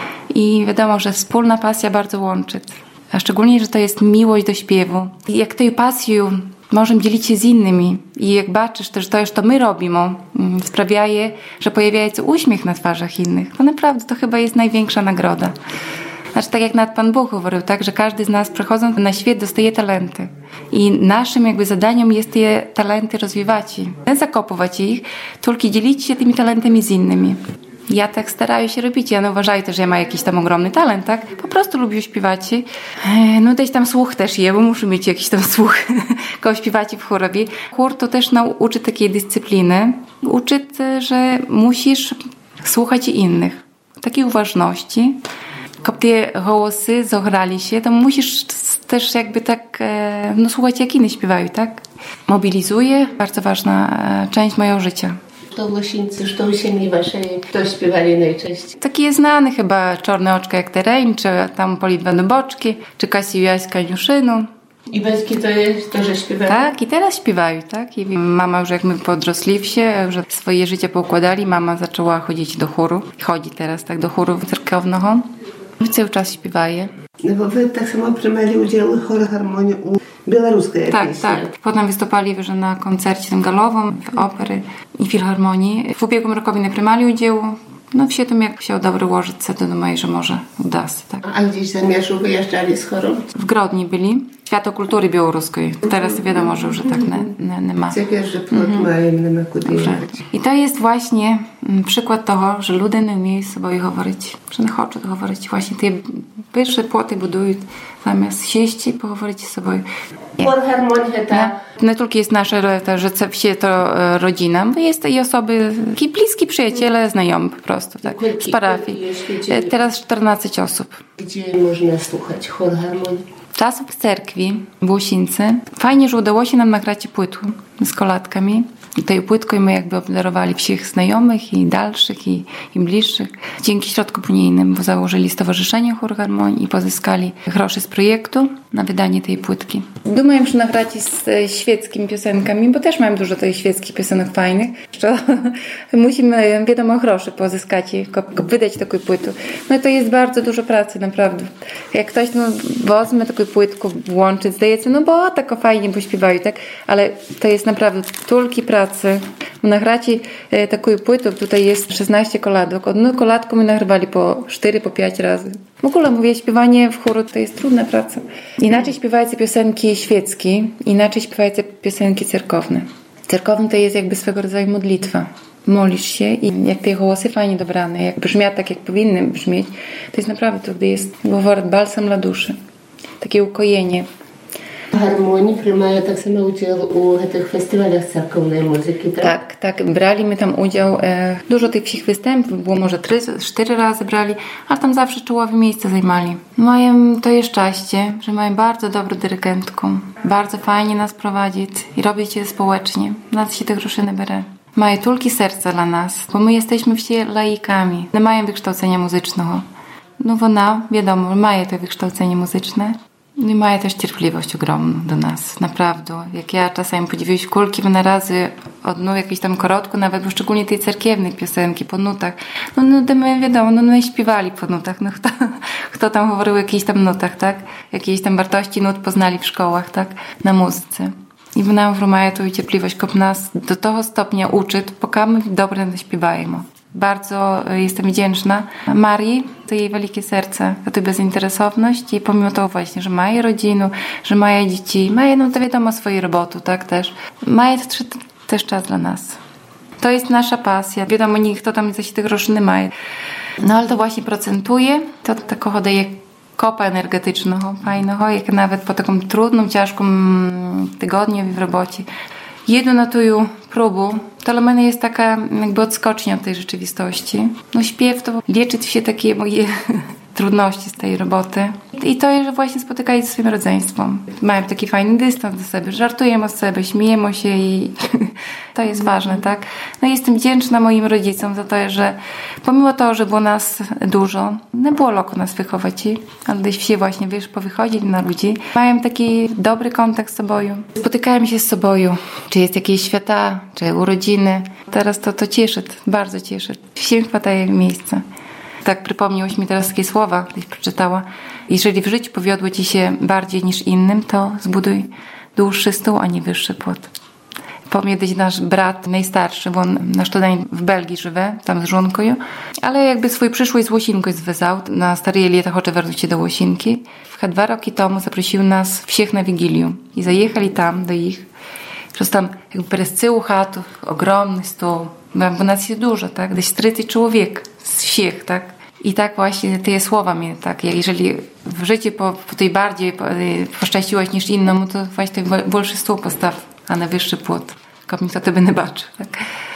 Speaker 2: i wiadomo, że wspólna pasja bardzo łączy. A szczególnie, że to jest miłość do śpiewu. I jak tę pasję możemy dzielić się z innymi i jak baczysz też to, że to my robimy, sprawia, że pojawia się uśmiech na twarzach innych. To naprawdę to chyba jest największa nagroda. Znaczy tak jak nawet Pan Bóg mówił, tak, że każdy z nas przechodząc na świat dostaje talenty. I naszym jakby zadaniem jest te talenty rozwijać. Nie zakopywać ich, tylko dzielić się tymi talentami z innymi. Ja tak staraję się robić. Ja nie uważam też, że ja mam jakiś tam ogromny talent, tak? Po prostu lubię śpiewać. No gdzieś tam słuch też je, bo muszę mieć jakiś tam słuch, koło śpiewać w chórowie. Chór to też uczy takiej dyscypliny. Uczy, że musisz słuchać innych. Takiej uważności. Kiedy te głosy zagrali się, to musisz też jakby tak no, słuchać, jak inni śpiewają, tak? Mobilizuje. Bardzo ważna część mojego życia.
Speaker 3: To w Łosince, że to u sieni waszej, kto śpiewali najczęściej?
Speaker 2: Taki jest znany chyba Czarne oczka jak tereń, czy tam Politwa do boczki, czy Kasiu Jaśka Niuszynu.
Speaker 3: I baćki to jest to, że śpiewają?
Speaker 2: Tak, i teraz śpiewają, tak? I mama już jak my podrosli się, że swoje życie poukładali, mama zaczęła chodzić do chóru. Chodzi teraz tak do chóru cerkownego. I cały czas śpiewaje.
Speaker 3: No bo wy tak samo przymali udział chór harmonii u białoruskiej.
Speaker 2: Tak, tak. Potem wystąpali że na koncercie tym galowym, w opery i filharmonii. W ubiegłym roku nie przymali udziału. No w tym jak się dobrze ułożyć, to думаю, że może uda się, tak.
Speaker 3: A gdzieś za miaszu wyjeżdżali z chorą?
Speaker 2: W Grodni byli. Święto kultury białoruskiej. Teraz wiadomo, że już tak nie, nie, nie ma.
Speaker 3: Ciekawe, że plot mhm. mają, nie ma kudy jechać.
Speaker 2: I to jest właśnie przykład tego, że ludzie nie umieją z sobą mówić, że nie chcą mówić. Właśnie te pierwsze płoty budują zamiast sieść i poговорить z sobą.
Speaker 3: Chór harmonii to...
Speaker 2: Nie tylko jest nasze, to, że wsie to rodzina, bo jest i osoby, i bliskie przyjaciele, znajomi po prostu, tak, z parafii. Teraz czternaście osób.
Speaker 3: Gdzie można słuchać chór harmonii?
Speaker 2: Czasów w cerkwi w Łosince. Fajnie, że udało się nam nagrać płytę z kolatkami. I tej płytką my jakby obdarowali wszystkich znajomych i dalszych i, i bliższych. Dzięki środkom unijnym, bo założyli Stowarzyszenie Chór Harmonii i pozyskali grosze z projektu. na wydanie tej płytki. Думаем, że nagrać z świeckimi piosenkami, bo też mam dużo tych świeckich piosenek fajnych. Że musimy, wiadomo, groszy pozyskać, wydać taką płytę. No i to jest bardzo dużo pracy, naprawdę. Jak ktoś no, wezmę taką płytkę, włączy, zdaje się, no bo tak fajnie pośpiewają, tak? Ale to jest naprawdę tólki pracy. Nagrać taką płytę, tutaj jest szesnaście koladek. Одну koladkę my nagrywali po cztery, po pięć razy. W ogóle mówię, śpiewanie w chóru to jest trudna praca. Inaczej śpiewają piosenki świeckie, inaczej śpiewają piosenki cerkowne. Cerkowne to jest jakby swego rodzaju modlitwa. Molisz się i jak te głosy fajnie dobrane, jak brzmią tak, jak powinny brzmieć, to jest naprawdę to, gdy jest говорят, balsam dla duszy. Takie ukojenie.
Speaker 3: Harmonii mają tak samo udział u tych festiwalach cerkownej muzyki, tak?
Speaker 2: Tak, tak. Brali my tam udział. E, dużo tych wszystkich występów, było może trzy, cztery razy brali, ale tam zawsze czołowe miejsce zajmali. Mają to jest szczęście, że mają bardzo dobrą dyrygentkę. Bardzo fajnie nas prowadzić i robić je społecznie. Nas się te groszy nie bierze. Mają tulki serca dla nas, bo my jesteśmy wsie laikami. Nie mają wykształcenia muzycznego. No ona, wiadomo, mają to wykształcenie muzyczne. No i mają też cierpliwość ogromną do nas, naprawdę. Jak ja czasami podziwiam kulki na razy od no jakiejś tam korotku, nawet bo szczególnie tej cerkiewnej piosenki po nutach. No, no my wiadomo, no my śpiewali po nutach, no kto, kto tam mówił o jakichś tam nutach, tak? Jakieś tam wartości nut poznali w szkołach, tak? Na muzyce. I w nam mają tą cierpliwość, kop nas do tego stopnia uczyć, poka my dobrze śpiewajmy. Bardzo jestem wdzięczna Marii za jej wielkie serce, za tę bezinteresowność i pomimo tego właśnie, że ma jej rodzinę, że ma jej dzieci, ma jej, no to wiadomo, swoje roboty, tak też. Ma jej też czas dla nas. To jest nasza pasja. Wiadomo, nikt tam za się tych groszy nie ma. No ale to właśnie procentuje, to takiego daje kopa energetycznego, fajnego, jak nawet po taką trudną, ciężką tygodniu w robocie. Jedu na tą próbę, to dla mnie jest taka jakby odskocznia od tej rzeczywistości. No śpiew to leczyć się takie moje trudności z tej roboty. I to jest, że właśnie spotykają się ze swoim rodzeństwem. Mają taki fajny dystans do siebie, żartujemy z siebie, śmiejemy się i to jest ważne, tak? No i jestem wdzięczna moim rodzicom za to, że pomimo tego, że było nas dużo, nie było loko nas wychować, ale gdzieś wsi właśnie, wiesz, powychodzili na ludzi. Mają taki dobry kontakt z sobą. Spotykają się z sobą, czy jest jakieś święta, czy urodziny. Teraz to, to cieszy, bardzo cieszy. Всем хватает miejsca. Tak przypomniałoś mi teraz takie słowa, gdzieś przeczytała. Jeżeli w życiu powiodło ci się bardziej niż innym, to zbuduj dłuższy stół, a nie wyższy płot. Pamiętać nasz brat najstarszy, bo on nasz tutaj w Belgii żywe, tam z żonką, ale jakby swój przyszłość z Łosinką związał. Na stare lata chce wrócić się do Łosinki. Dwa roki temu zaprosił nas wszystkich na Wigilię i zajechali tam do ich. Przez tam jakby przez całą chatę, ogromny stół, bo nas jest dużo, tak? Gdzieś trzydzieści człowiek z wszystkich, tak? I tak właśnie te słowa mnie, tak? Jeżeli w życiu po, po tej bardziej po, poszczęściłaś niż innemu, to właśnie większy stół postaw, a na wyższy płot. Tylko nikt o tebe nie baczy, tak?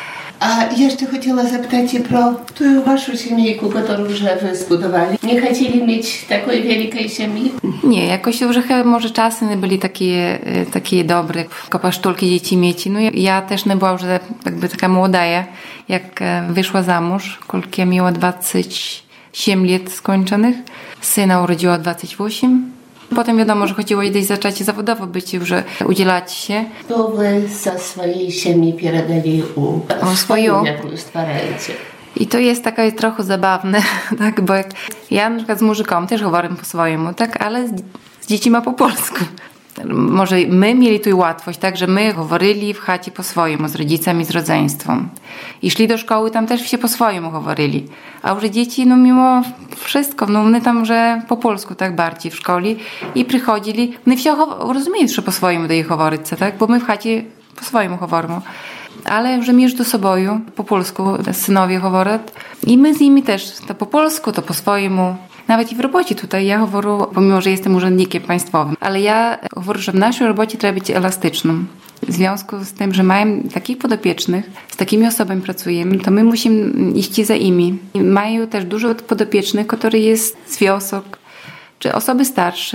Speaker 3: A jeszcze chciała zapytać Cię pro tą Waszą ziemiejkę, którą że Wy zbudowali. Nie chcieli mieć takiej wielkiej ziemi?
Speaker 2: Nie, jakoś już może czasy nie byli takie, takie dobre, kopasztulki dzieci mieć. No ja też nie była już jakby taka młoda, jak wyszła za mąż. Kolkę miała dwadzieścia siedem lat skończonych. Syna urodziła dwadzieścia osiem. Potem wiadomo, że chodziło gdzieś zacząć zawodowo być już, udzielać się.
Speaker 3: To Wy za swojej ziemi przydali u, u swoją, jaką stwarajcie.
Speaker 2: I to jest taka trochę zabawne, tak, bo jak ja na przykład z muzyką też mówię po swojemu, tak, ale z, z dziećmi po polsku. Może my mieli tu łatwość, tak, że my mówili w chacie po swojemu, z rodzicami, z rodzeństwem. I szli do szkoły, tam też się po swojemu mówili. A już dzieci, no mimo wszystko, no my tam, że po polsku tak bardziej w szkole i przychodzili, no i wszystko rozumieją, że po swojemu do ich mówić, tak, bo my w chacie po swojemu mówimy. Ale że między sobą po polsku synowie mówią i my z nimi też, to po polsku, to po swojemu. Nawet i w robocie tutaj ja mówię, pomimo że jestem urzędnikiem państwowym, ale ja mówię, że w naszej robocie trzeba być elastycznym. W związku z tym, że mają takich podopiecznych, z takimi osobami pracujemy, to my musimy iść za nimi. Mają też dużo podopiecznych, które jest z wiosek, czy osoby starsze,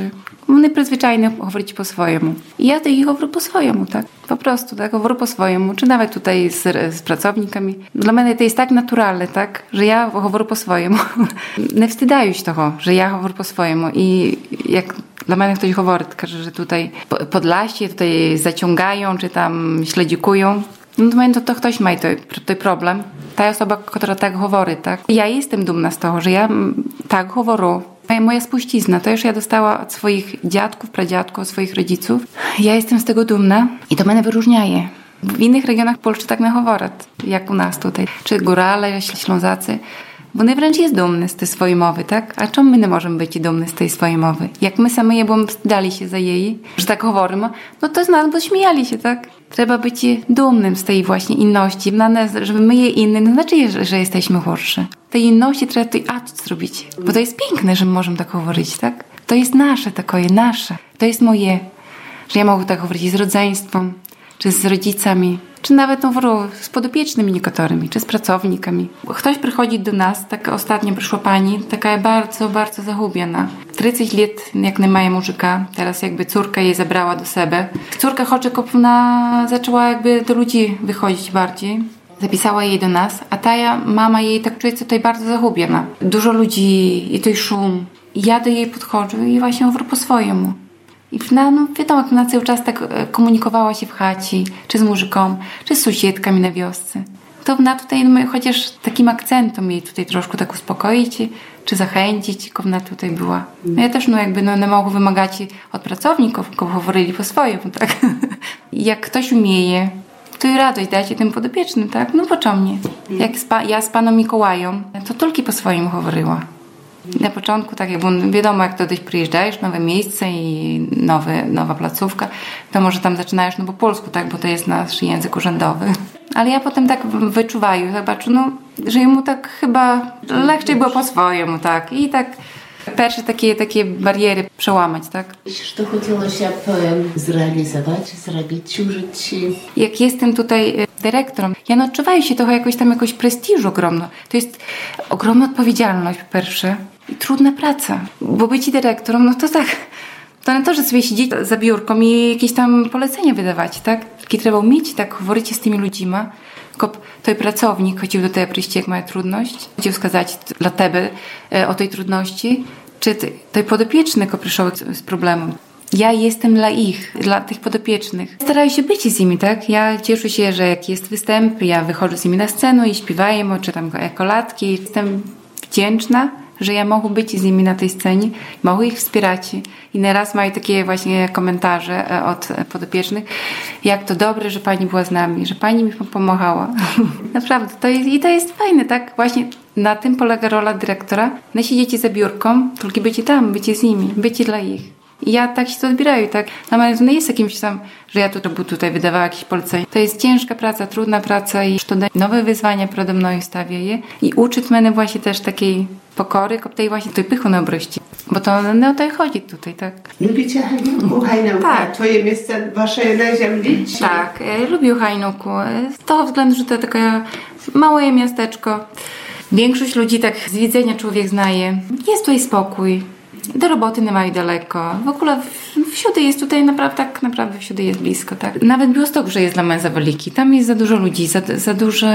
Speaker 2: Вони призвичайні говорять по-своєму. І я do ich говорю по-своєму, так? Po prostu, tak? Говорю по-своєму. Czy nawet tutaj z, z pracownikami. Dla mnie to jest tak naturalne, tak? Że ja говорю по-своєму. Nie wstydzаюсь tego, że ja говорю по-своєму. I jak dla mnie ktoś mówi, że tutaj Podlasie, tutaj zaciągają, czy tam śledzikują, no to mnie to, to ktoś ma ten problem. Ta osoba, która tak mówi, tak? Ja jestem dumna z tego, że ja tak mówię. Moja spuścizna, to już ja dostała od swoich dziadków, pradziadków, od swoich rodziców. Ja jestem z tego dumna i to mnie wyróżniaje. W innych regionach Polski tak nie mówią, jak u nas tutaj. Czy górale, ślązacy. Вони wręcz jest dumny z tej swojej mowy, tak? A czemu my nie możemy być dumni z tej swojej mowy? Jak my same je bośmy wstydali się za jej, że tak mówimy, no to z nas by śmiali się, tak? Trzeba być dumnym z tej właśnie inności. Żeby my je inne, nie znaczy, że jesteśmy gorsze. Tej inności trzeba tutaj atut zrobić. Bo to jest piękne, że my możemy tak mówić, tak? To jest nasze, takie nasze. To jest moje. Że ja mogę tak mówić z rodzeństwem, czy z rodzicami, czy nawet no, z podopiecznymi niektórymi, czy z pracownikami. Ktoś przychodzi do nas, tak ostatnio przyszła pani, taka bardzo, bardzo zagubiona. trzydzieści lat, jak nie ma muzyka, teraz jakby córka jej zabrała do siebie. Córka choć ona zaczęła jakby do ludzi wychodzić bardziej. Zapisała jej do nas, a ta mama jej tak czuje się tutaj bardzo zagubiona. Dużo ludzi i to szum. I ja do jej podchodzę i właśnie mówię po swojemu. I no, no wiadomo, ona cały czas tak komunikowała się w chacie, czy z muzyką, czy z sąsiedkami na wiosce. To ona tutaj, no, chociaż takim akcentem jej tutaj troszkę tak uspokoić, czy zachęcić, jak ona tutaj była. No ja też, no jakby, no nie mogę wymagać od pracowników, żeby mówili po swojemu, tak. Jak ktoś umieje, to i radość dać tym podopiecznym, tak? No po czemu nie? Jak z pa- ja z panem Mikołajem, to tylko po swoim mówiła. Na początku, tak jakby wiadomo, jak kiedyś przyjeżdżasz, nowe miejsce i nowe, nowa placówka, to może tam zaczynasz no po polsku, tak, bo to jest nasz język urzędowy. Ale ja potem tak wyczuwаю, zobaczę, no, że jemu tak chyba lepiej było po swojemu, tak. I tak pierwsze takie, takie bariery przełamać, tak.
Speaker 3: Co chciałaś zrealizować, zrobić, użyć?
Speaker 2: Jak jestem tutaj dyrektorem, ja no odczuwаю się trochę jakoś tam jakoś prestiżu ogromno. To jest ogromna odpowiedzialność po pierwsze i trudna praca. Bo być dyrektorem, no to tak, to nie to, że sobie siedzieć za biurką i jakieś tam polecenia wydawać, tak? Tylko trzeba umieć tak mówić z tymi ludźmi. Tylko той pracownik chciał do tego przyjść, jak ma trudność, chciał wskazać dla ciebie o tej trudności, czy tej podopieczny, który przyszedł z problemem. Ja jestem dla ich, dla tych podopiecznych. Staraję się być z nimi, tak? Ja cieszę się, że jak jest występ, ja wychodzę z nimi na scenę i śpiewajmy, czy tam kolatki. Jestem wdzięczna, że ja mogę być z nimi na tej scenie, mogę ich wspierać. I nieraz mają takie właśnie komentarze od podopiecznych, jak to dobre, że pani była z nami, że pani mi pomagała. Naprawdę, to jest, i to jest fajne, tak? Właśnie na tym polega rola dyrektora. Nie siedzicie za biurką, tylko bycie tam, bycie z nimi, bycie dla ich. I ja tak się to odbieraję, tak? Dla mnie to nie jest jakimś tam, że ja tu tutaj wydawała jakieś polecenia. To jest ciężka praca, trudna praca i to daje nowe wyzwania przede mną i stawia je. I uczy mnie właśnie też takiej pokory, tej właśnie tej pychu na obrości. Bo to nie o to chodzi tutaj, tak?
Speaker 3: Lubicie Hajnuku? Hajnuku,
Speaker 2: tak.
Speaker 3: Twoje miejsce wasze na ziemi?
Speaker 2: Tak, ja lubię Hajnuku. Z tego względu, że to takie małe miasteczko. Większość ludzi tak z widzenia człowiek znaje. Jest tutaj spokój. Do roboty nie mają daleko. W ogóle wsiudy jest tutaj naprawdę, tak naprawdę wsiudy jest blisko, tak? Nawet Białystok, że jest dla mnie za wielki. Tam jest za dużo ludzi, za, za duży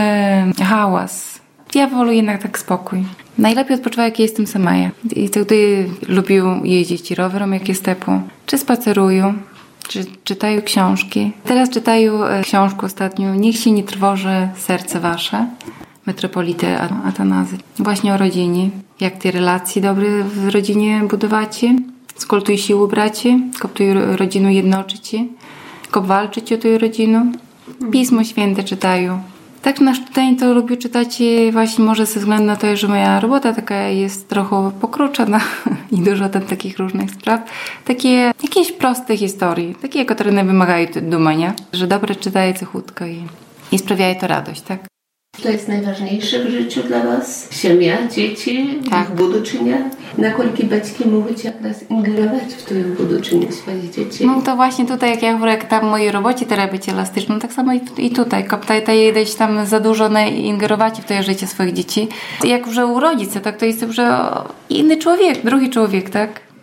Speaker 2: hałas. Ja wolę jednak tak spokój. Najlepiej odpoczywam, jak jestem sama ja. I wtedy lubię jeździć rowerem, jak jest ciepło. Czy spaceruję, czy czytają książki. Teraz czytają książkę ostatnią Niech się nie trwoży serce wasze. Metropolity Atanazy. Właśnie o rodzinie. Jak te relacje dobre w rodzinie budowacie. Skąd tu siły bracie. Kop tu rodzinę jednoczycie. Kop walczyć o tę rodzinę. Pismo Święte czytają. Tak na student to lubię czytać właśnie może ze względu na to, że moja robota taka jest trochę pokróczona i dużo tam takich różnych spraw. Takie jakieś proste historie. Takie, które nie wymagają dumania. Że dobre czytają cichutko i, i sprawiają to radość, tak?
Speaker 3: To jest najważniejsze w życiu dla was? Siemia, dzieci,
Speaker 2: tak.
Speaker 3: Buduczynia? Na koliki baćki mówicie teraz ingerować w tę buduczynię swoich dzieci?
Speaker 2: No to właśnie tutaj, jak ja mówię, jak tam w mojej robocie teraz być elastyczną, tak samo i, i tutaj. Koptaj jedyś tam za dużo nie ingerować w to życie swoich dzieci. Jak już urodzić się, tak to jest już inny człowiek, drugi człowiek, tak?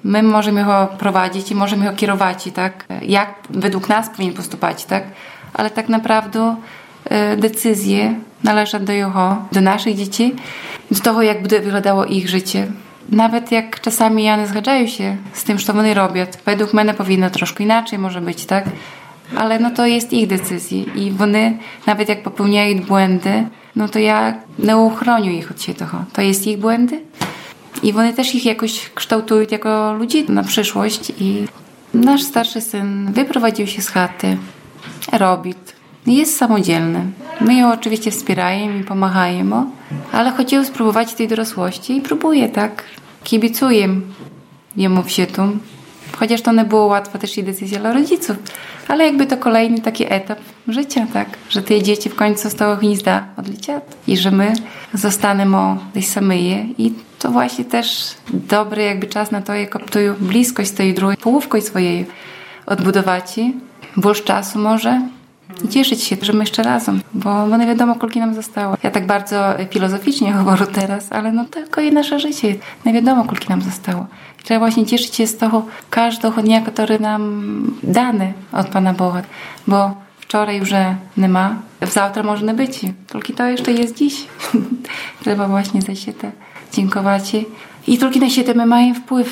Speaker 2: My możemy go prowadzić i możemy go kierować, tak? Jak według nas powinien postąpić, tak? Ale tak naprawdę e, decyzje należą do jego, do naszych dzieci, do tego, jak będzie wyglądało ich życie. Nawet jak czasami ja nie zgadzają się z tym, co oni robią, według mnie powinno troszkę inaczej może być, tak? Ale no to jest ich decyzja i oni, nawet jak popełniają błędy, no to ja nie uchronię ich od tego. To jest ich błędy i oni też ich jakoś kształtują jako ludzi na przyszłość i nasz starszy syn wyprowadził się z chaty, robi, jest samodzielny. My ją oczywiście wspieramy i pomagamy, ale chciał spróbować tej dorosłości i próbuje, tak? Kibicuję jemu w sieci. Chociaż to nie było łatwa też i decyzja dla rodziców. Ale jakby to kolejny taki etap życia, tak? Że te dzieci w końcu z tego gniazda odleciały. I że my zostaniemy gdzieś samyje. I to właśnie też dobry jakby czas na to, jak optują bliskość tej drugiej połówkoj swojej odbudować. Больше czasu może i cieszyć się, że my jeszcze razem, bo nie wiadomo, koliko nam zostało. Ja tak bardzo filozoficznie mówię teraz, ale no tylko i nasze życie. Nie wiadomo, koliko nam zostało. Trzeba właśnie cieszyć się z tego każdego dnia, który nam dany od Pana Boga, bo wczoraj już nie ma, zawtra może nie być, tylko to jeszcze jest dziś. Trzeba właśnie za siebie dziękować i tylko na siebie my mamy wpływ.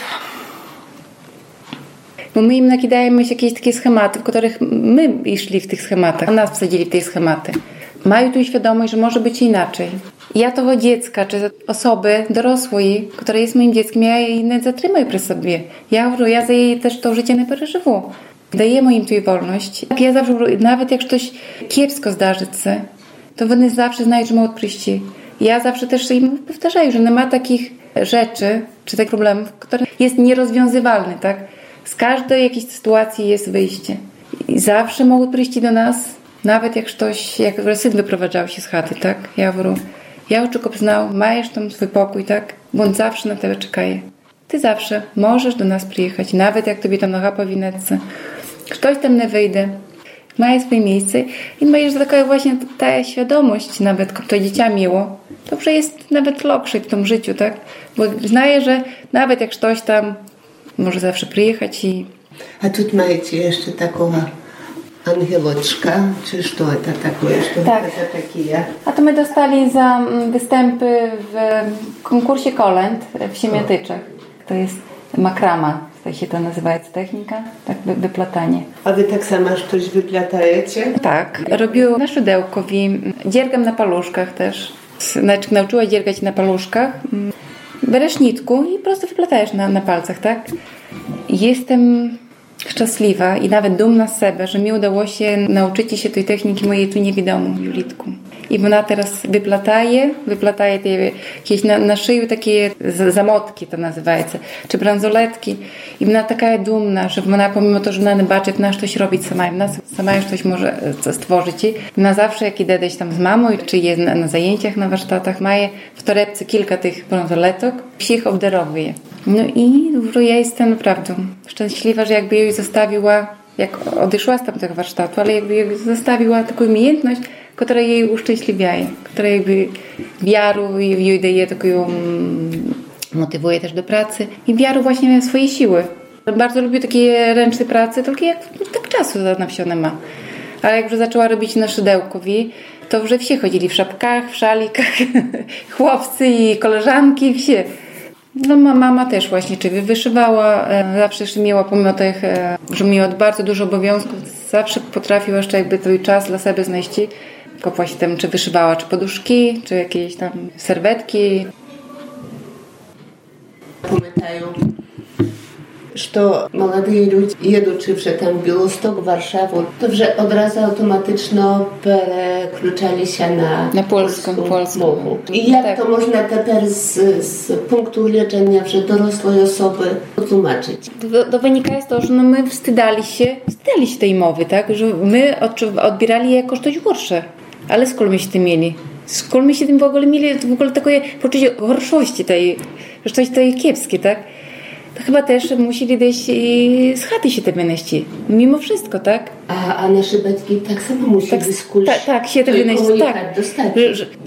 Speaker 2: Bo my im nakidajemy jakieś takie schematy, w których my szli w tych schematach, nas wsadzili w te schematy. Mają tu świadomość, że może być inaczej. Ja tego dziecka, czy osoby dorosłej, która jest moim dzieckiem, ja jej nie zatrzymaj przy sobie. Ja, ja za jej też to życie nie przeżywu. Dajemy im tu wolność. Ja zawsze, nawet jak coś kiepsko zdarzy się, to oni zawsze znają, że mogą przyjść. Ja zawsze też im powtarzaję, że nie ma takich rzeczy, czy takich problemów, które jest nierozwiązywalny, tak? Z każdej jakiejś sytuacji jest wyjście. I zawsze mogą przyjść do nas, nawet jak ktoś, jak syn wyprowadzał się z chaty, tak? Ja mówię, ja oczekop znał, masz tam swój pokój, tak? Bo on zawsze na tebe czekaje. Ty zawsze możesz do nas przyjechać, nawet jak tobie tam noga powinęce. Ktoś tam nie wyjdzie, ma swoje miejsce i masz taka właśnie ta świadomość, nawet to dziecię miło, to że jest nawet lepsze w tym życiu, tak? Bo znaje, że nawet jak ktoś tam może zawsze przyjechać i...
Speaker 3: A tu macie jeszcze taką angielочка, czy co to takie?
Speaker 2: Tak.
Speaker 3: To takie?
Speaker 2: A to my dostali za występy w konkursie kolęd w Siemiatyczach. To jest makrama, tak się to nazywa, jest technika, tak wyplatanie.
Speaker 3: A wy tak samo coś wyplatajecie?
Speaker 2: Tak, robił na szydełkowi, dziergam na paluszkach też. Znaczy nauczyła dziergać na paluszkach. Bierzesz nitku i po prostu wyplatajesz na, na palcach, tak? Jestem szczęśliwa i nawet dumna z siebie, że mi udało się nauczyć się tej techniki mojej tu niewidomą, Julitku. I ona teraz wyplataje, wyplataje te jakieś na, na szyju takie zamotki to nazywaється, czy bransoletki. I ona taka dumna, że ona pomimo to, że ona nie baczy, ona coś robić sama, ona sama już coś może stworzyć. Ona zawsze, jak idę gdzieś tam z mamą, czy jest na, na zajęciach, na warsztatach, ma w torebce kilka tych bransoletok, psich obdarowuje. No i ja jestem naprawdę szczęśliwa, że jakby jej zostawiła, jak odeszła z tamtego warsztatu, ale jakby jej zostawiła taką umiejętność, która jej uszczęśliwiaje, która jakby wiarę jej daje, taką ją motywuje też do pracy i wiarę właśnie w swoje siły. Bardzo lubię takie ręczne prace, tylko jak tak czasu na wsi ona ma. Ale jak już zaczęła robić na szydełkowi, to już wsie chodzili w szapkach, w szalikach, chłopcy i koleżanki, wsie. No mama też właśnie, czyli wyszywała, zawsze miała pomimo tych, że miała bardzo dużo obowiązków, zawsze potrafiła jeszcze jakby ten czas dla siebie znaleźć, tylko właśnie tam, czy wyszywała, czy poduszki, czy jakieś tam serwetki.
Speaker 3: Pamiętają, że młodzi ludzie jedący że tam Białystok, Warszawę, to że od razu automatycznie przekluczali się na,
Speaker 2: na polską, polską
Speaker 3: mowę. I jak
Speaker 2: tak.
Speaker 3: to można teraz z, z punktu widzenia że dorosłej osoby tłumaczyć?
Speaker 2: To, to wynika z tego, że no my wstydali się, wstydali się tej mowy, tak? Że my odbierali je jako coś gorsze. Ale skąd my się tym mieli? Skąd my się tym w ogóle mieli? To w ogóle takie poczucie gorszości tej, że coś tutaj kiepskie, tak? To chyba też musieli gdzieś z chaty się te wynieść. Mimo wszystko, tak?
Speaker 3: A, a nasze batki tak samo musieli
Speaker 2: tak,
Speaker 3: skulć.
Speaker 2: Tak, tak, się te wynieść. Tak.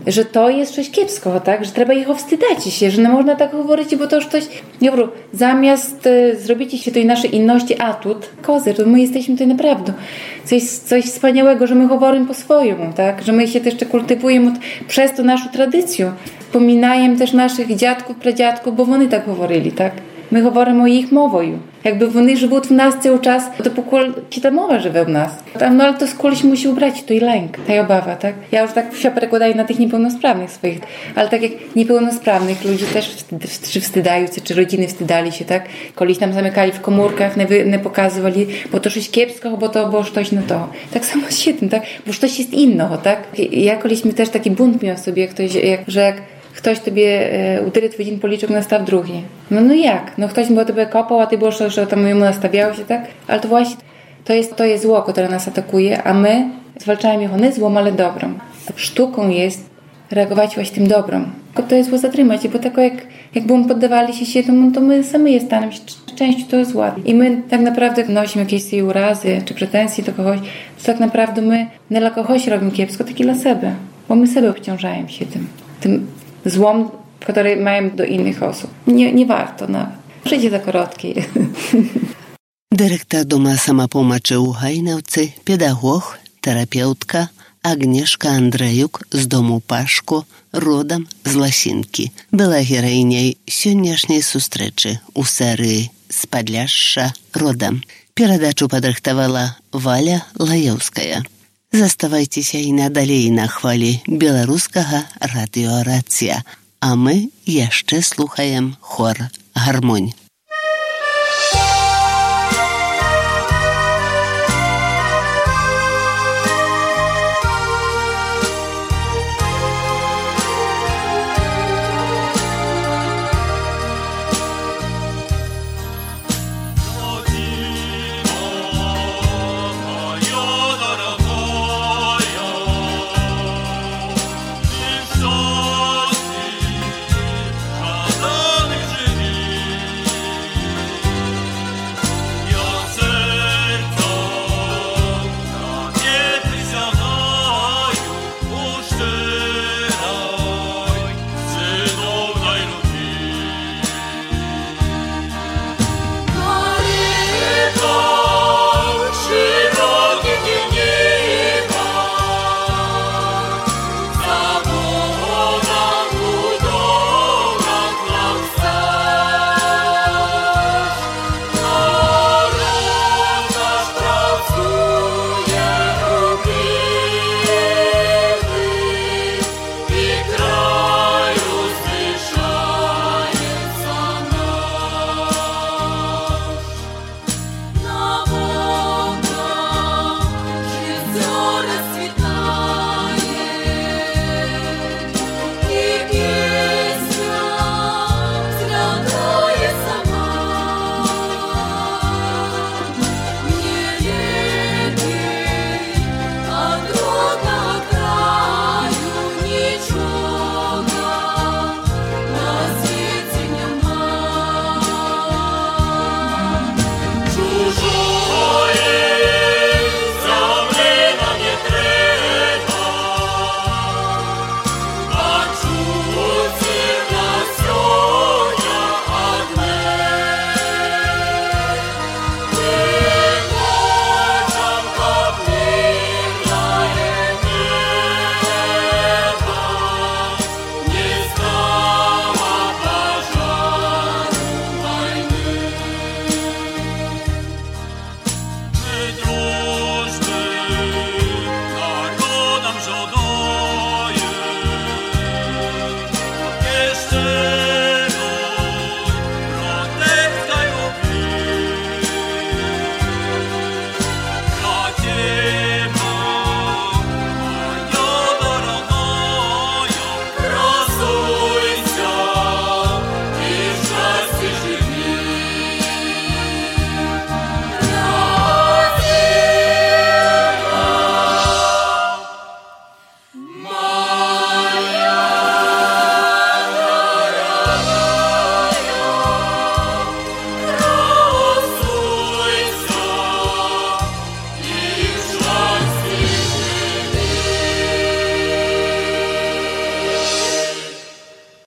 Speaker 2: że to jest coś kiepskiego, tak? Że trzeba ich wstydzać się, że nie można tak mówić, bo to już coś, nie wiem, zamiast e, zrobić się tej naszej inności atut, kozy, to my jesteśmy tutaj naprawdę coś, coś wspaniałego, że my mówimy po swojemu, tak? Że my się też kultywujemy przez to naszą tradycję. Wspominajem też naszych dziadków, pradziadków, bo oni tak mówili, tak? My mówimy o ich mowою. Jakby вони живуть в нас cały czas, to поколь чи ta mowa żywe w nas. No ale to skądś musi ubrać to i lęk, ta obawa, tak? Ja już tak się przekładaję na tych niepełnosprawnych swoich, ale tak jak niepełnosprawnych ludzi też czy wstydają się, czy rodziny wstydali się, tak? Kiedyś tam zamykali w komórkach, nie, nie pokazywali, bo to coś kiepskiego, bo to było coś na to. Tak samo z tym, tak? Bo coś jest innego, tak? Ja kiedyś mi też taki bunt miał sobie, jak ktoś, jak, że jak ktoś tobie e, uderzy twój jeden policzek, nastaw drugi. No no jak? No ktoś bo tobie kopał, a ty było, że tam mu nastawiało się, tak? Ale to właśnie to jest, to jest zło, które nas atakuje, a my zwalczamy je nie złom, ale dobrą. Sztuką jest reagować właśnie tym dobrą. To jest zło zatrzymać, bo tak jak, jak byśmy poddawali się się, to my sami je stanemy się częścią to zła. I my tak naprawdę nosimy jakieś swoje urazy czy pretensje do kogoś, to tak naprawdę my nie dla kogoś robimy kiepsko, tylko dla siebie. Bo my sobie obciążają się tym. Tym złom, które mają do innych osób. Nie, nie warto nawet. Życie za krótkie.
Speaker 4: Dyrektor Doma Samopomoczi u Hajnowcy, pedagog, terapeutka Agnieszka Andrejuk z domu Paszko, rodem z Lasинки, była heroinią dzisiejszej zustreczy u serii z Podlasza rodem. Передачу падрыхтавала Валя Лаевская. Заставайцеся і надалей на хвалі беларускага радыёрацыя, а мы яшчэ слухаем хор «Гармонь».